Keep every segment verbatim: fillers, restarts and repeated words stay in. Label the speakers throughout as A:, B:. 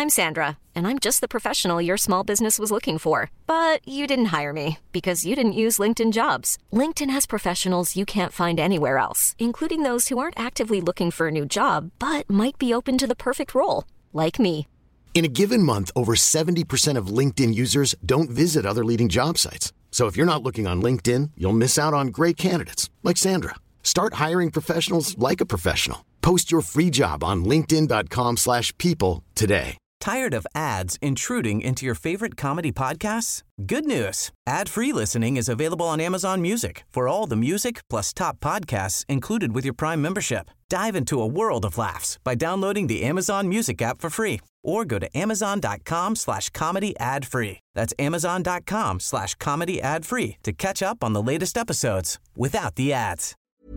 A: I'm Sandra, and I'm just the professional your small business was looking for. But you didn't hire me because you didn't use LinkedIn Jobs. LinkedIn has professionals you can't find anywhere else, including those who aren't actively looking for a new job, but might be open to the perfect role, like me.
B: In a given month, over seventy percent of LinkedIn users don't visit other leading job sites. So if you're not looking on LinkedIn, you'll miss out on great candidates like Sandra. Start hiring professionals like a professional. Post your free job on linkedin.com slash people today.
C: Tired of ads intruding into your favorite comedy podcasts? Good news. Ad-free listening is available on Amazon Music for all the music plus top podcasts included with your Prime membership. Dive into a world of laughs by downloading the Amazon Music app for free or go to amazon.com slash comedy ad free. That's amazon.com slash comedy ad free to catch up on the latest episodes without the ads.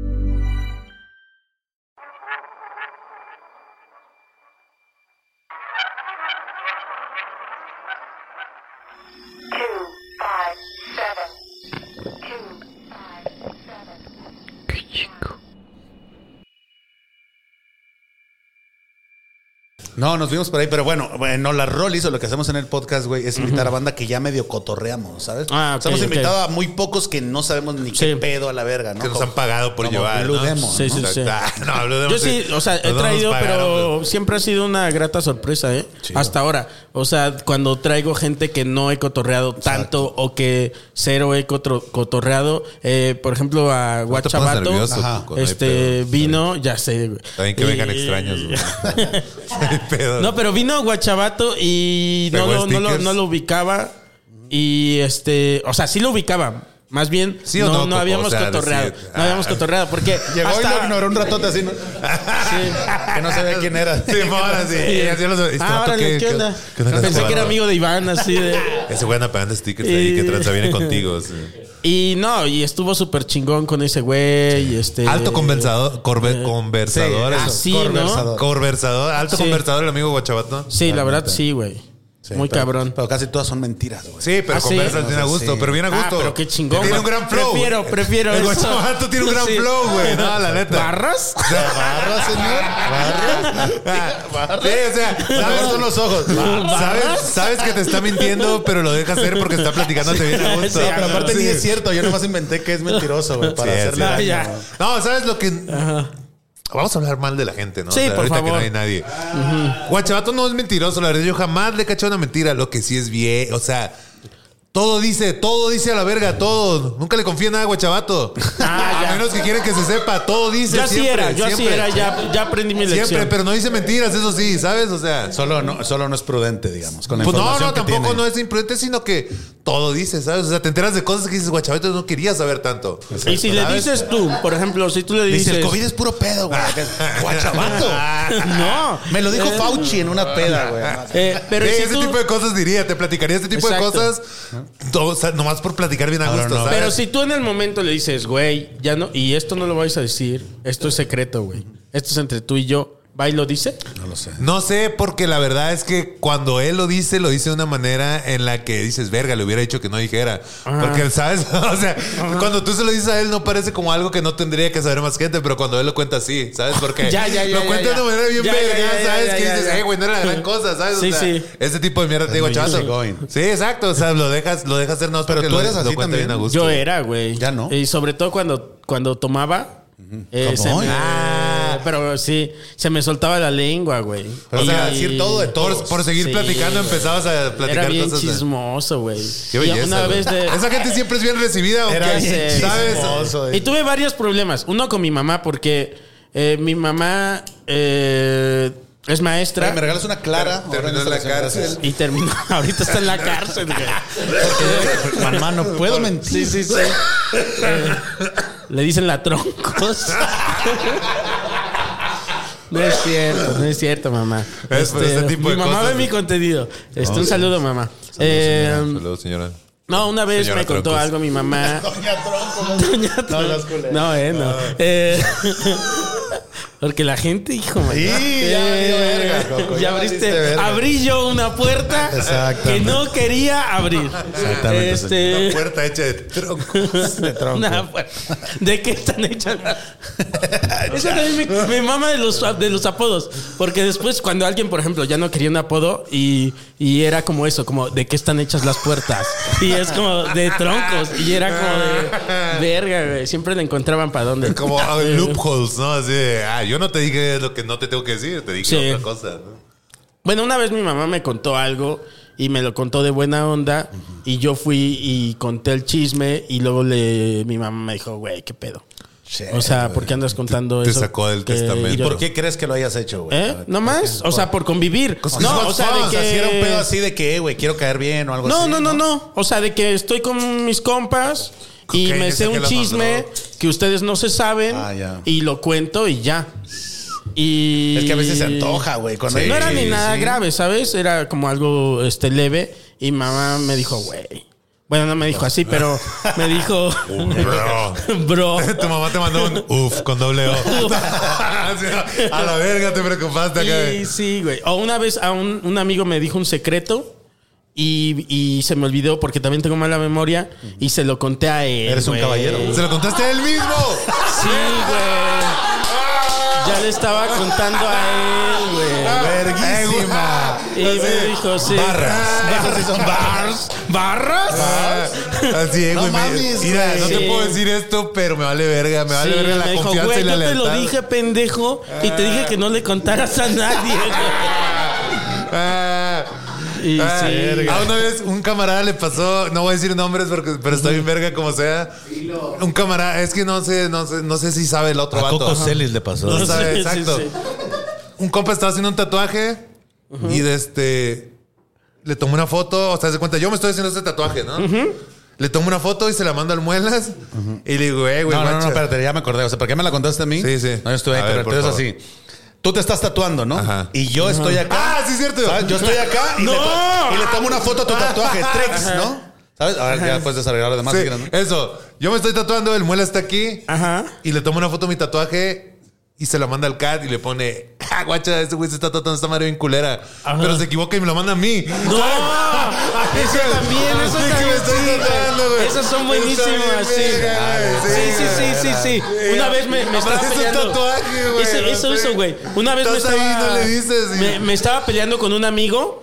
D: No, nos vimos por ahí, pero bueno, bueno, la Rolis o lo que hacemos en el podcast, güey, es invitar uh-huh. a banda que ya medio cotorreamos, ¿sabes?
E: Ah, okay,
D: o sea, hemos
E: okay.
D: invitado a muy pocos que no sabemos ni sí. qué pedo a la verga, ¿no?
F: Que nos han pagado por
D: como
F: llevar,
D: Blue
F: ¿no?
D: Demon,
E: sí,
D: ¿no?
E: sí, sí.
F: Ah, no, Blue Demon,
E: yo sí, o sea, he traído, pagaron, pero pues. siempre ha sido una grata sorpresa, ¿eh? Sí, hasta güey. ahora. O sea, cuando traigo gente que no he cotorreado tanto Exacto. o que cero he cotorreado, eh, por ejemplo, a Guachabato, no este, vino, ya sé, güey.
F: También que y, vengan extraños, güey.
E: No, pero vino Guachabato y no lo, no, lo, no lo ubicaba. Y este, o sea, sí lo ubicaba. Más bien, ¿sí no, no, no habíamos o sea, cotorreado. Decir, no habíamos cotorreado porque.
D: Llegó
E: hasta...
D: y lo ignoró un ratote así, ¿no? Sí. Que no sabía quién era.
F: Sí, ahora sí. sí. Los...
E: Ah, órale, ¿qué onda? ¿Qué onda? Pensé que era amigo de Iván, así de.
F: Ese güey anda pegando stickers y... ahí que tranza viene contigo. Sí.
E: Y no, y estuvo súper chingón con ese güey. Sí. Este,
F: alto conversador, corbe, eh, conversador.
E: Sí, así,
F: conversador.
E: ¿no?
F: Conversador, alto
E: sí.
F: conversador el amigo Guachabato.
E: Sí, la verdad sí, güey. Sí, Muy
D: pero,
E: cabrón.
D: Pero casi todas son mentiras, güey.
F: Sí, pero
E: ¿Ah,
F: conversa
E: sí?
F: tiene a gusto. Sí. Pero viene a gusto.
E: Ah, pero qué chingón.
F: Tiene un gran flow.
E: Prefiero, prefiero
F: el
E: eso.
F: El Guachabato tiene un gran sí. flow, güey. No, la neta.
E: ¿Barras?
D: ¿Barras, señor? ¿Barras? ¿Barras?
F: Sí, o sea,
D: ¿sabes? Son los ojos.
F: ¿Sabes? Sabes que te está mintiendo, pero lo deja hacer porque está platicándote bien a gusto.
D: Sí, pero aparte sí. ni es cierto. Yo nomás inventé que es mentiroso, güey, para sí, hacerle
E: sí.
D: daño.
E: Ya.
F: No, ¿sabes lo que...? Ajá. Vamos a hablar mal de la gente, ¿no?
E: Sí,
F: o sea,
E: por
F: ahorita
E: favor.
F: que no hay nadie. Uh-huh. Guachabato no es mentiroso, la verdad. Yo jamás le he cachado una mentira. Lo que sí es bien, o sea... Todo dice, todo dice a la verga, todo. Nunca le confía nada a Guachabato. Ah, a menos que quieren que se sepa, todo dice.
E: Yo
F: siempre,
E: así era, yo
F: siempre.
E: así era, ya, ya aprendí mi lección.
F: Siempre, pero no dice mentiras, eso sí, ¿sabes? O sea,
D: solo no, solo no es prudente, digamos. Con la
F: pues no,
D: información
F: no,
D: que
F: tampoco
D: tiene.
F: no es imprudente, sino que todo dice, ¿sabes? O sea, te enteras de cosas que dices, Guachabato no quería saber tanto.
E: Exacto. Y si ¿sabes? Le dices tú, por ejemplo, si tú le dices...
D: Dice, el COVID es puro pedo, güey. Guachabato.
E: No.
D: Me lo dijo eh, Fauci en una peda, güey.
E: Eh, pero
F: sí,
E: si
F: ese
E: tú...
F: tipo de cosas diría, te platicaría este tipo Exacto. de cosas. Todo, o sea, nomás por platicar bien a gusto, no, no.
E: Pero si tú en el momento le dices, güey, ya no, y esto no lo vais a decir, esto es secreto, güey. Esto es entre tú y yo. ¿Va y lo dice?
D: No lo sé.
F: No sé, porque la verdad es que cuando él lo dice, lo dice de una manera en la que dices, verga, le hubiera dicho que no dijera. Ajá. Porque él, ¿sabes? O sea, ajá. cuando tú se lo dices a él, no parece como algo que no tendría que saber más gente, pero cuando él lo cuenta así, ¿sabes? Porque
E: ya, ya, ya,
F: lo cuenta
E: ya,
F: de una manera bien
E: ya,
F: verga,
E: ya, ya,
F: ¿sabes?
E: ya,
F: que
E: ya,
F: dices,
E: ya.
F: eh, güey, no era la gran cosa, ¿sabes?
E: Sí,
F: o sea,
E: sí.
F: Ese tipo de mierda te digo, chato. Sí, exacto. O sea, lo dejas, lo dejas hacer no
D: pero
F: porque
D: tú
F: lo,
D: eres así
F: lo cuenta
D: también.
F: bien a gusto.
E: Yo era, güey.
D: Ya no.
E: Y sobre todo cuando, cuando tomaba. Eh, se me, ah, pero sí, se me soltaba la lengua, güey.
F: O sea, decir todo de todo. Por, por seguir sí. platicando, empezabas a platicar
E: era bien
F: cosas.
E: Chismoso, güey.
F: Qué belleza.
E: Una vez de...
F: Esa gente siempre es bien recibida, aunque,
D: era bien
F: ¿sabes?
D: Chismoso,
E: y tuve varios problemas. Uno con mi mamá, porque eh, mi mamá eh, es maestra.
D: Oye, me regalas una clara.
F: Terminó en la cárcel.
E: Y terminó. Ahorita está en la cárcel, güey.
D: Mamá, no puedo mentir.
E: Sí, sí, sí. Eh, le dicen la troncos. No es cierto, no es cierto, mamá.
F: Es este, este tipo
E: mi
F: de
E: mamá
F: cosas.
E: ve mi contenido. Este,
F: No,
E: un
F: sí.
E: saludo, mamá.
F: Saludos,
E: eh,
F: señora. Saludos, señora.
E: No, una vez
F: Señora
E: me contó
F: Troncos.
E: algo mi mamá.
D: Doña Tronco.
E: Doña Tronco. No, eh, no.
D: no.
E: Eh, Porque la gente, hijo, man,
D: Sí, ya valió verga, Coco,
E: ya
D: ya
E: abriste,
D: valiste verga.
E: abrí yo una puerta que no quería abrir.
D: Exactamente.
E: Este,
F: Una puerta hecha de troncos.
D: De tronco.
E: una puerta. ¿De qué están hechas? Eso también me, me mama de los, de los apodos. Porque después, cuando alguien, por ejemplo, ya no quería un apodo y, y era como eso, como ¿de qué están hechas las puertas? Y es como de troncos. Y era como de verga, güey. Siempre le encontraban para dónde.
F: Como ah, loopholes, ¿no? Así de, ah, yo no te dije lo que no te tengo que decir, te dije
E: Sí.
F: otra cosa, ¿no?
E: Bueno, una vez mi mamá me contó algo y me lo contó de buena onda. Uh-huh. Y yo fui y conté el chisme. Y luego le, mi mamá me dijo, güey, ¿qué pedo?
D: Sí,
E: o sea, ¿por qué andas contando
F: te
E: eso?
F: sacó del
E: Que
F: testamento.
E: yo-
D: ¿Por qué crees que lo hayas hecho, güey?
E: ¿Eh? ¿No más? O sea, por convivir.
D: No,
E: No, o sea, de que...
D: si era un pedo así de que, güey, quiero caer bien o algo
E: No,
D: así.
E: no, no, no. O sea, de que estoy con mis compas y
F: Ok,
E: me
F: ese
E: sé
F: que
E: un
F: lo
E: chisme
F: mandó.
E: que ustedes no se saben
D: Ah, ya.
E: y lo cuento y ya. Y...
D: Es que a veces se antoja, güey. Cuando
F: Sí.
D: hay-
E: No era ni nada
F: sí.
E: grave, ¿sabes? Era como algo este leve y mamá me dijo, güey. Bueno, no me dijo así, pero me dijo,
F: Bro.
E: bro.
F: Tu mamá te mandó un uf con doble O. A la verga te preocupaste acá.
E: Y sí, güey. O una vez a un, un amigo me dijo un secreto y, y se me olvidó porque también tengo mala memoria y se lo conté a él.
D: Eres un
E: güey.
D: caballero.
F: ¿Se lo contaste a él mismo?
E: Sí, güey. Ya le estaba contando a él, güey.
D: Verguísima.
E: Y me dijo, sí.
D: Barras. Esos sí son
E: ¿Barras? ¿Barras?
F: Ah, así es,
D: No
F: güey. me-
D: mames,
F: Mira,
D: güey.
F: no te
E: Sí.
F: puedo decir esto, pero me vale verga. Me vale
E: Sí,
F: verga
E: me
F: la
E: dijo,
F: confianza
E: güey,
F: y la
E: yo te
F: lealtad.
E: lo dije, pendejo, y te dije que no le contaras a nadie, güey.
F: Ah,
E: Y
F: ah,
E: sí.
F: a una vez un camarada le pasó, no voy a decir nombres porque, pero está bien verga como sea. Un camarada, es que no sé, no sé, no sé si sabe el otro
D: A
F: vato.
D: Coco Celis le pasó.
F: No sabe,
E: Sí,
F: exacto.
E: sí, sí.
F: Un compa estaba haciendo un tatuaje y de este le tomó una foto, o sea, se cuenta, yo me estoy haciendo este tatuaje, ¿no? Le tomo una foto y se la mando al Muelas y le digo, eh, güey,
D: No, no, no,
F: guacha.
D: espérate, ya me acordé. O sea, ¿por qué me la contaste a mí?
F: Sí, sí.
D: No, yo estuve ahí,
F: A
D: pero
F: ver, por
D: entonces
F: favor.
D: así. Tú te estás tatuando, ¿no?
F: Ajá.
D: Y yo estoy acá.
F: Ah, sí, es cierto.
D: ¿Sabes? Yo estoy acá y,
E: ¡No!
D: le, to- y le tomo una foto a tu tatuaje, Trex, ¿no? ¿Sabes? Ahora ya puedes desarrollar lo demás.
F: Sí,
D: si quieres, ¿no?
F: eso. Yo me estoy tatuando, el Muela está aquí
E: Ajá.
F: y le tomo una foto a mi tatuaje y se la manda al cat y le pone, ah, guacha, este güey se está tatuando esta madre bien culera.
E: Ajá.
F: Pero se equivoca y me lo manda a mí.
E: No, eso también, eso
F: Sí, que
E: también.
F: me estoy
E: sí,
F: tatuando, güey.
E: Esas son
F: Está
E: buenísimas,
F: bien
E: sí.
F: verga, güey.
E: Sí, sí, sí, sí, sí. Una vez me, me estaba
F: Aparte es un
E: peleando.
F: tatuaje, güey,
E: Eso,
F: no
E: eso,
F: sé.
E: eso, güey. Una vez me
F: Estás
E: estaba.
F: ahí, no le dices, y-
E: Me, me estaba peleando con un amigo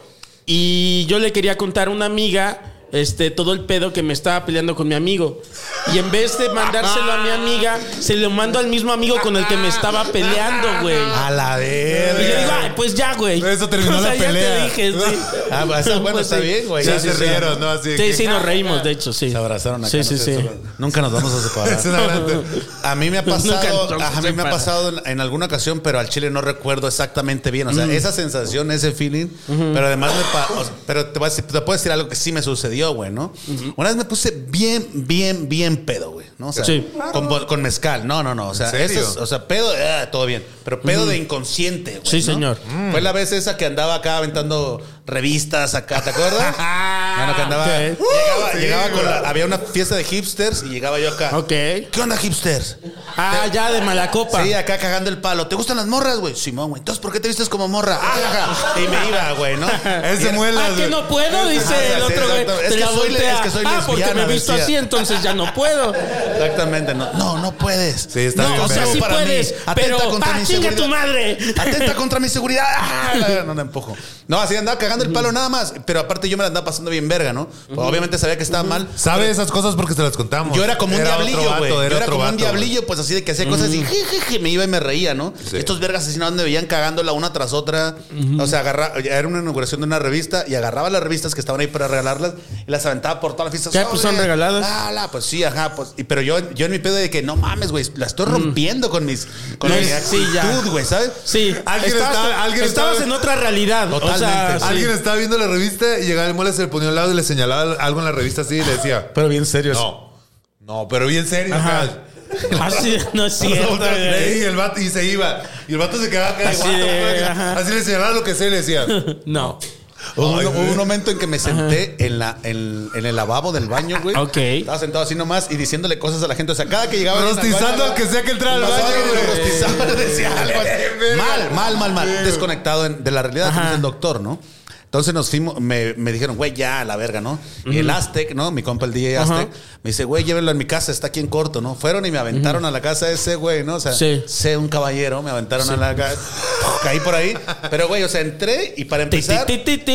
E: y yo le quería contar a una amiga. Este, todo el pedo que me estaba peleando con mi amigo. Y en vez de mandárselo a mi amiga, se lo mando al mismo amigo con el que me estaba peleando, güey.
D: A la verga.
E: Y le digo, ay, pues ya, güey.
F: Eso terminó
E: O sea,
F: la
E: ya
F: pelea.
E: te dije, sí.
D: Ah, pues, bueno,
E: Pues
D: está
E: sí.
D: bien, güey.
F: Ya
D: Ya
F: se
D: sí,
F: rieron, ¿no? Así de
E: Sí,
F: que-
E: sí, nos reímos, de hecho, sí.
D: Se abrazaron acá.
E: Sí,
D: no
E: sí,
D: sé,
E: sí.
D: eso- Nunca nos vamos a separar.
F: Es una gran-
D: A mí me ha
E: Nunca
D: pasado,
E: nos vamos
D: a
E: a
D: mí me ha
E: separar.
D: pasado en, en alguna ocasión, pero al chile no recuerdo exactamente bien. O sea, esa sensación, ese feeling, pero además me pa- o sea, pero te voy a decir, te puedo decir algo que sí me sucedió, güey, ¿no? Una vez me puse bien, bien, bien pedo, güey, ¿no? O sea,
E: Sí.
D: con, con mezcal. No, no, no. O sea,
F: ¿En serio?
D: eso es- o sea, pedo, ah, todo bien. Pero pedo de inconsciente, güey.
E: Sí,
D: ¿no?
E: señor.
D: Fue la vez esa que andaba acá aventando revistas acá, ¿te acuerdas? Ya no, que andaba.
E: Ok.
D: Llegaba,
F: Sí,
D: llegaba con
F: güey.
D: la- había una fiesta de hipsters y llegaba yo acá.
E: Ok.
D: ¿Qué onda, hipsters?
E: Ah, ya, de mala copa.
D: Sí, acá cagando el palo. ¿Te gustan las morras, güey? Simón, güey. Entonces, ¿por qué te vistes como morra? Ah, ja, ja. Y me iba, güey, ¿no?
F: Ese
D: Y era-
F: Muelas,
E: Ah, que
F: güey.
E: no puedo, dice
D: Ajá,
E: el
D: sí,
E: otro güey.
D: exacto. Es
E: Te
D: que
E: la
D: soy le-
E: voltea.
D: es que soy
E: Ah, porque
D: lesbiana,
E: me he visto
D: decía.
E: así, entonces ya no puedo.
D: Exactamente. No, no, no puedes.
F: Sí, está
E: No,
F: bien
E: o sea,
F: verga.
E: sí
D: Para mí.
E: puedes,
D: Atenta
E: pero
D: contra
E: pa,
D: mi
E: chinga
D: seguridad.
E: tu madre.
D: Atenta contra mi seguridad. Ah, la- no, no empujo. No, así andaba cagando el palo nada más. Pero aparte yo me la andaba pasando bien verga, ¿no? Obviamente sabía que estaba mal.
F: Sabe esas cosas porque se las contamos.
D: Yo era como un
F: otro
D: diablillo,
F: vato,
D: güey. Yo era
F: otro
D: como un
F: vato,
D: diablillo, pues así de que hacía cosas y jejeje, me iba y me reía, ¿no?
F: Sí.
D: Estos vergas asesinados me veían cagándola una tras otra. O sea, agarra, era una inauguración de una revista y agarraba las revistas que estaban ahí para regalarlas y las aventaba por toda la fiesta.
E: ¿Qué? Pues son
D: Sobre.
E: regaladas.
D: Ah, la, pues sí, ajá. Pues, y, pero yo, yo en mi pedo de que no mames, güey, la estoy rompiendo con mis con
E: No,
D: mi
E: sí, ya.
D: actitud, güey, ¿sabes?
E: Sí,
F: Alguien
E: estabas,
F: está- alguien
E: estabas
F: está-
E: en otra realidad. O sea,
D: Totalmente.
E: sí.
F: Alguien estaba viendo la revista y llegaba el Muela, se le ponía al lado y le señalaba algo en la revista así y le decía,
D: Pero bien serio.
F: no, no, pero bien serio.
E: Ajá.
F: acá.
E: Así, no es cierto,
F: Nosotros,
E: güey.
F: y el vato y se iba. Y el vato se quedaba acá.
E: Así
F: Así,
E: de, ajá.
F: así le señalaba lo que sea y le decía,
E: No.
D: Hubo un, hubo un momento en que me senté en, la, en, en el lavabo del baño, güey.
E: Ok.
D: Estaba sentado así nomás y diciéndole cosas a la gente. O sea, cada que llegaba...
F: Rostizando al que sea que entrara al baño, güey.
D: Rostizaba, decía algo así. Mal, mal, mal, mal. Desconectado en, de la realidad, como es el doctor, ¿no? Entonces nos fuimos, me, me dijeron, güey, ya, a la verga, ¿no? Uh-huh. Y el Aztec, ¿no? Mi compa, el D J Aztec, uh-huh. me dice, güey, llévenlo en mi casa, está aquí en corto, ¿no? Fueron y me aventaron uh-huh. a la casa de ese güey, ¿no? O sea, sí. sé un caballero, me aventaron sí. a la casa, caí por ahí. Pero, güey, o sea, entré y para empezar...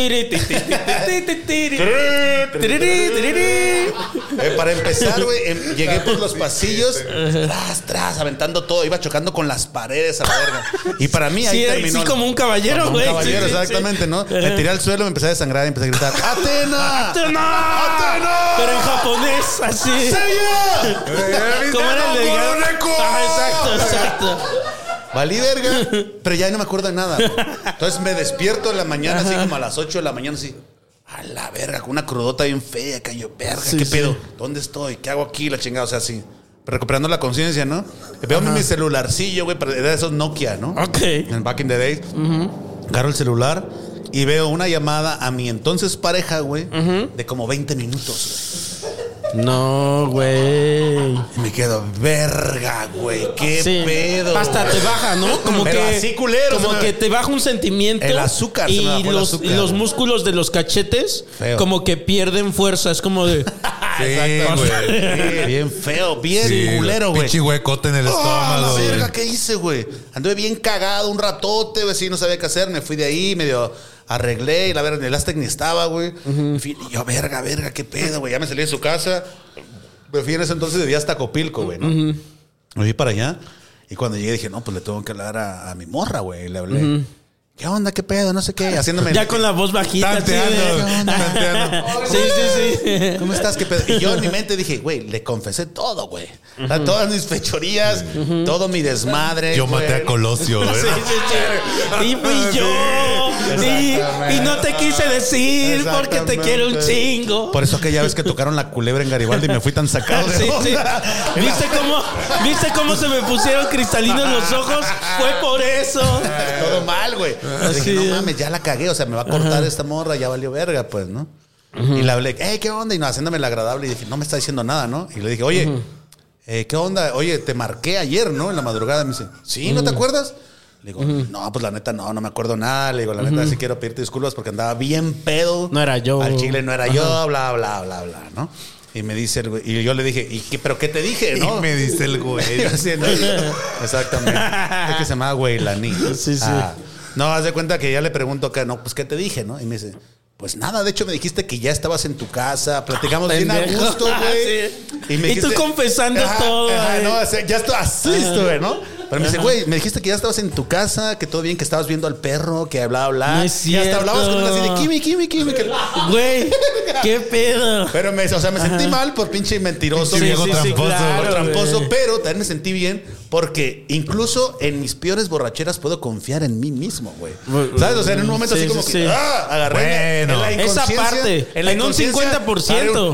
D: eh, para empezar, güey, em, llegué por los pasillos, tras, tras, aventando todo, iba chocando con las paredes a la verga. Y para mí ahí
E: sí,
D: terminó...
E: Sí, como un caballero, güey.
D: Un caballero,
E: sí,
D: exactamente,
E: sí.
D: ¿no? Me tiré al suelo, me empecé a desangrar y empecé a gritar ¡Atena!
E: ¡Atena! ¡Atena! Pero en japonés, así.
D: ¡Seiya!
E: ¿Cómo era el de ah, exacto, exacto.
D: Valí verga, pero ya no me acuerdo de nada. Entonces me despierto en la mañana, así como a las ocho de la mañana, así. A la verga, con una crudota bien fea, cayó verga, sí, ¿qué sí. pedo? ¿Dónde estoy? ¿Qué hago aquí? La chingada, o sea, así. Recuperando la conciencia, ¿no? Veo mi celularcillo, güey, era de esos Nokia, ¿no?
E: Ok.
D: En back in the days. Uh-huh. Agarro el celular y veo una llamada a mi entonces pareja, güey, uh-huh. de como veinte minutos, güey.
E: No, güey.
D: Y me quedo, verga, güey, qué sí. pedo.
E: Hasta
D: güey.
E: te baja, ¿no? Como
D: pero
E: que
D: así culero.
E: Como
D: me...
E: que te baja un sentimiento.
D: El azúcar.
E: Y
D: se me bajó
E: los,
D: el azúcar,
E: los músculos de los cachetes feo. Como que pierden fuerza. Es como de...
D: sí, güey. Bien feo, bien sí, culero, güey.
F: Pinche huecote en el estómago.
D: Oh, la verga, ¿qué hice, güey? Anduve bien cagado un ratote, güey, sí, no sabía qué hacer. Me fui de ahí, medio arreglé y la verga, el Aztec ni estaba, güey. Uh-huh. Y yo, verga, verga, qué pedo, güey. Ya me salí de su casa. Me fui en ese entonces de día hasta Copilco, güey, ¿no? Uh-huh. Me fui para allá. Y cuando llegué dije, no, pues le tengo que hablar a, a mi morra, güey. Le hablé. Uh-huh. ¿Qué onda? ¿Qué pedo? No sé qué. Haciéndome...
E: Ya con la voz bajita.
F: Tanteando. Tanteando.
E: Sí, sí, sí.
D: ¿Cómo estás? ¿Qué pedo? Y yo en mi mente dije, güey, le confesé todo, güey. Uh-huh. O sea, todas mis fechorías, uh-huh. todo mi desmadre.
F: Yo
D: güey.
F: maté a Colosio, güey.
E: Sí, sí, sí. Y fui yo. Y, y no te quise decir porque te quiero un chingo.
D: Por eso aquella vez que tocaron la culebra en Garibaldi y me fui tan sacado de
E: sí, sí. ¿Viste cómo, ¿Viste cómo se me pusieron cristalinos los ojos? Fue por eso.
D: Todo mal, güey. Dije, no mames, ya la cagué. O sea, me va a cortar uh-huh. esta morra, ya valió verga, pues, ¿no? Uh-huh. Y le hablé, hey, ¿qué onda? Y no, haciéndome el agradable. Y dije, no me está diciendo nada, ¿no? Y le dije, oye, uh-huh. eh, ¿qué onda? Oye, te marqué ayer, ¿no? En la madrugada. Me dice, ¿sí? ¿No uh-huh. te acuerdas? Le digo, uh-huh. no, pues la neta, no, no me acuerdo nada. Le digo, la neta, uh-huh. sí quiero pedirte disculpas porque andaba bien pedo.
E: No era yo.
D: Al chile no era uh-huh. yo, bla, bla, bla, bla, ¿no? Y me dice el güey, y yo le dije, ¿y qué, pero qué te dije, no?
F: Y me dice el güey.
D: Así, ¿no? Exactamente. Es que se llama Güeylaní.
E: Sí, sí. Ah,
D: no, haz de cuenta que ya le pregunto que no, pues ¿qué te dije, no? Y me dice, pues nada, de hecho me dijiste que ya estabas en tu casa, platicamos bien a gusto, güey.
E: Sí. Y, me dijiste, y tú confesando ajá, todo.
D: Ajá, no, o sea, ya estoy así, estuve, ¿no? Pero me dice, güey, me dijiste que ya estabas en tu casa, que todo bien, que estabas viendo al perro, que bla, bla.
E: No es
D: y hasta hablabas con una así de Kimi, Kimi, Kimi.
E: Güey, qué pedo.
D: Pero me, o sea, me sentí ajá. mal por pinche mentiroso.
F: Pinche viejo sí, sí, tramposo.
E: Sí, claro,
D: tramposo, pero también me sentí bien porque incluso en mis peores borracheras puedo confiar en mí mismo, güey. ¿Sabes? O sea, en un momento sí, así como sí, que sí. ¡ah! Agarré
F: bueno,
D: en la
E: esa parte, en, en un cincuenta por ciento.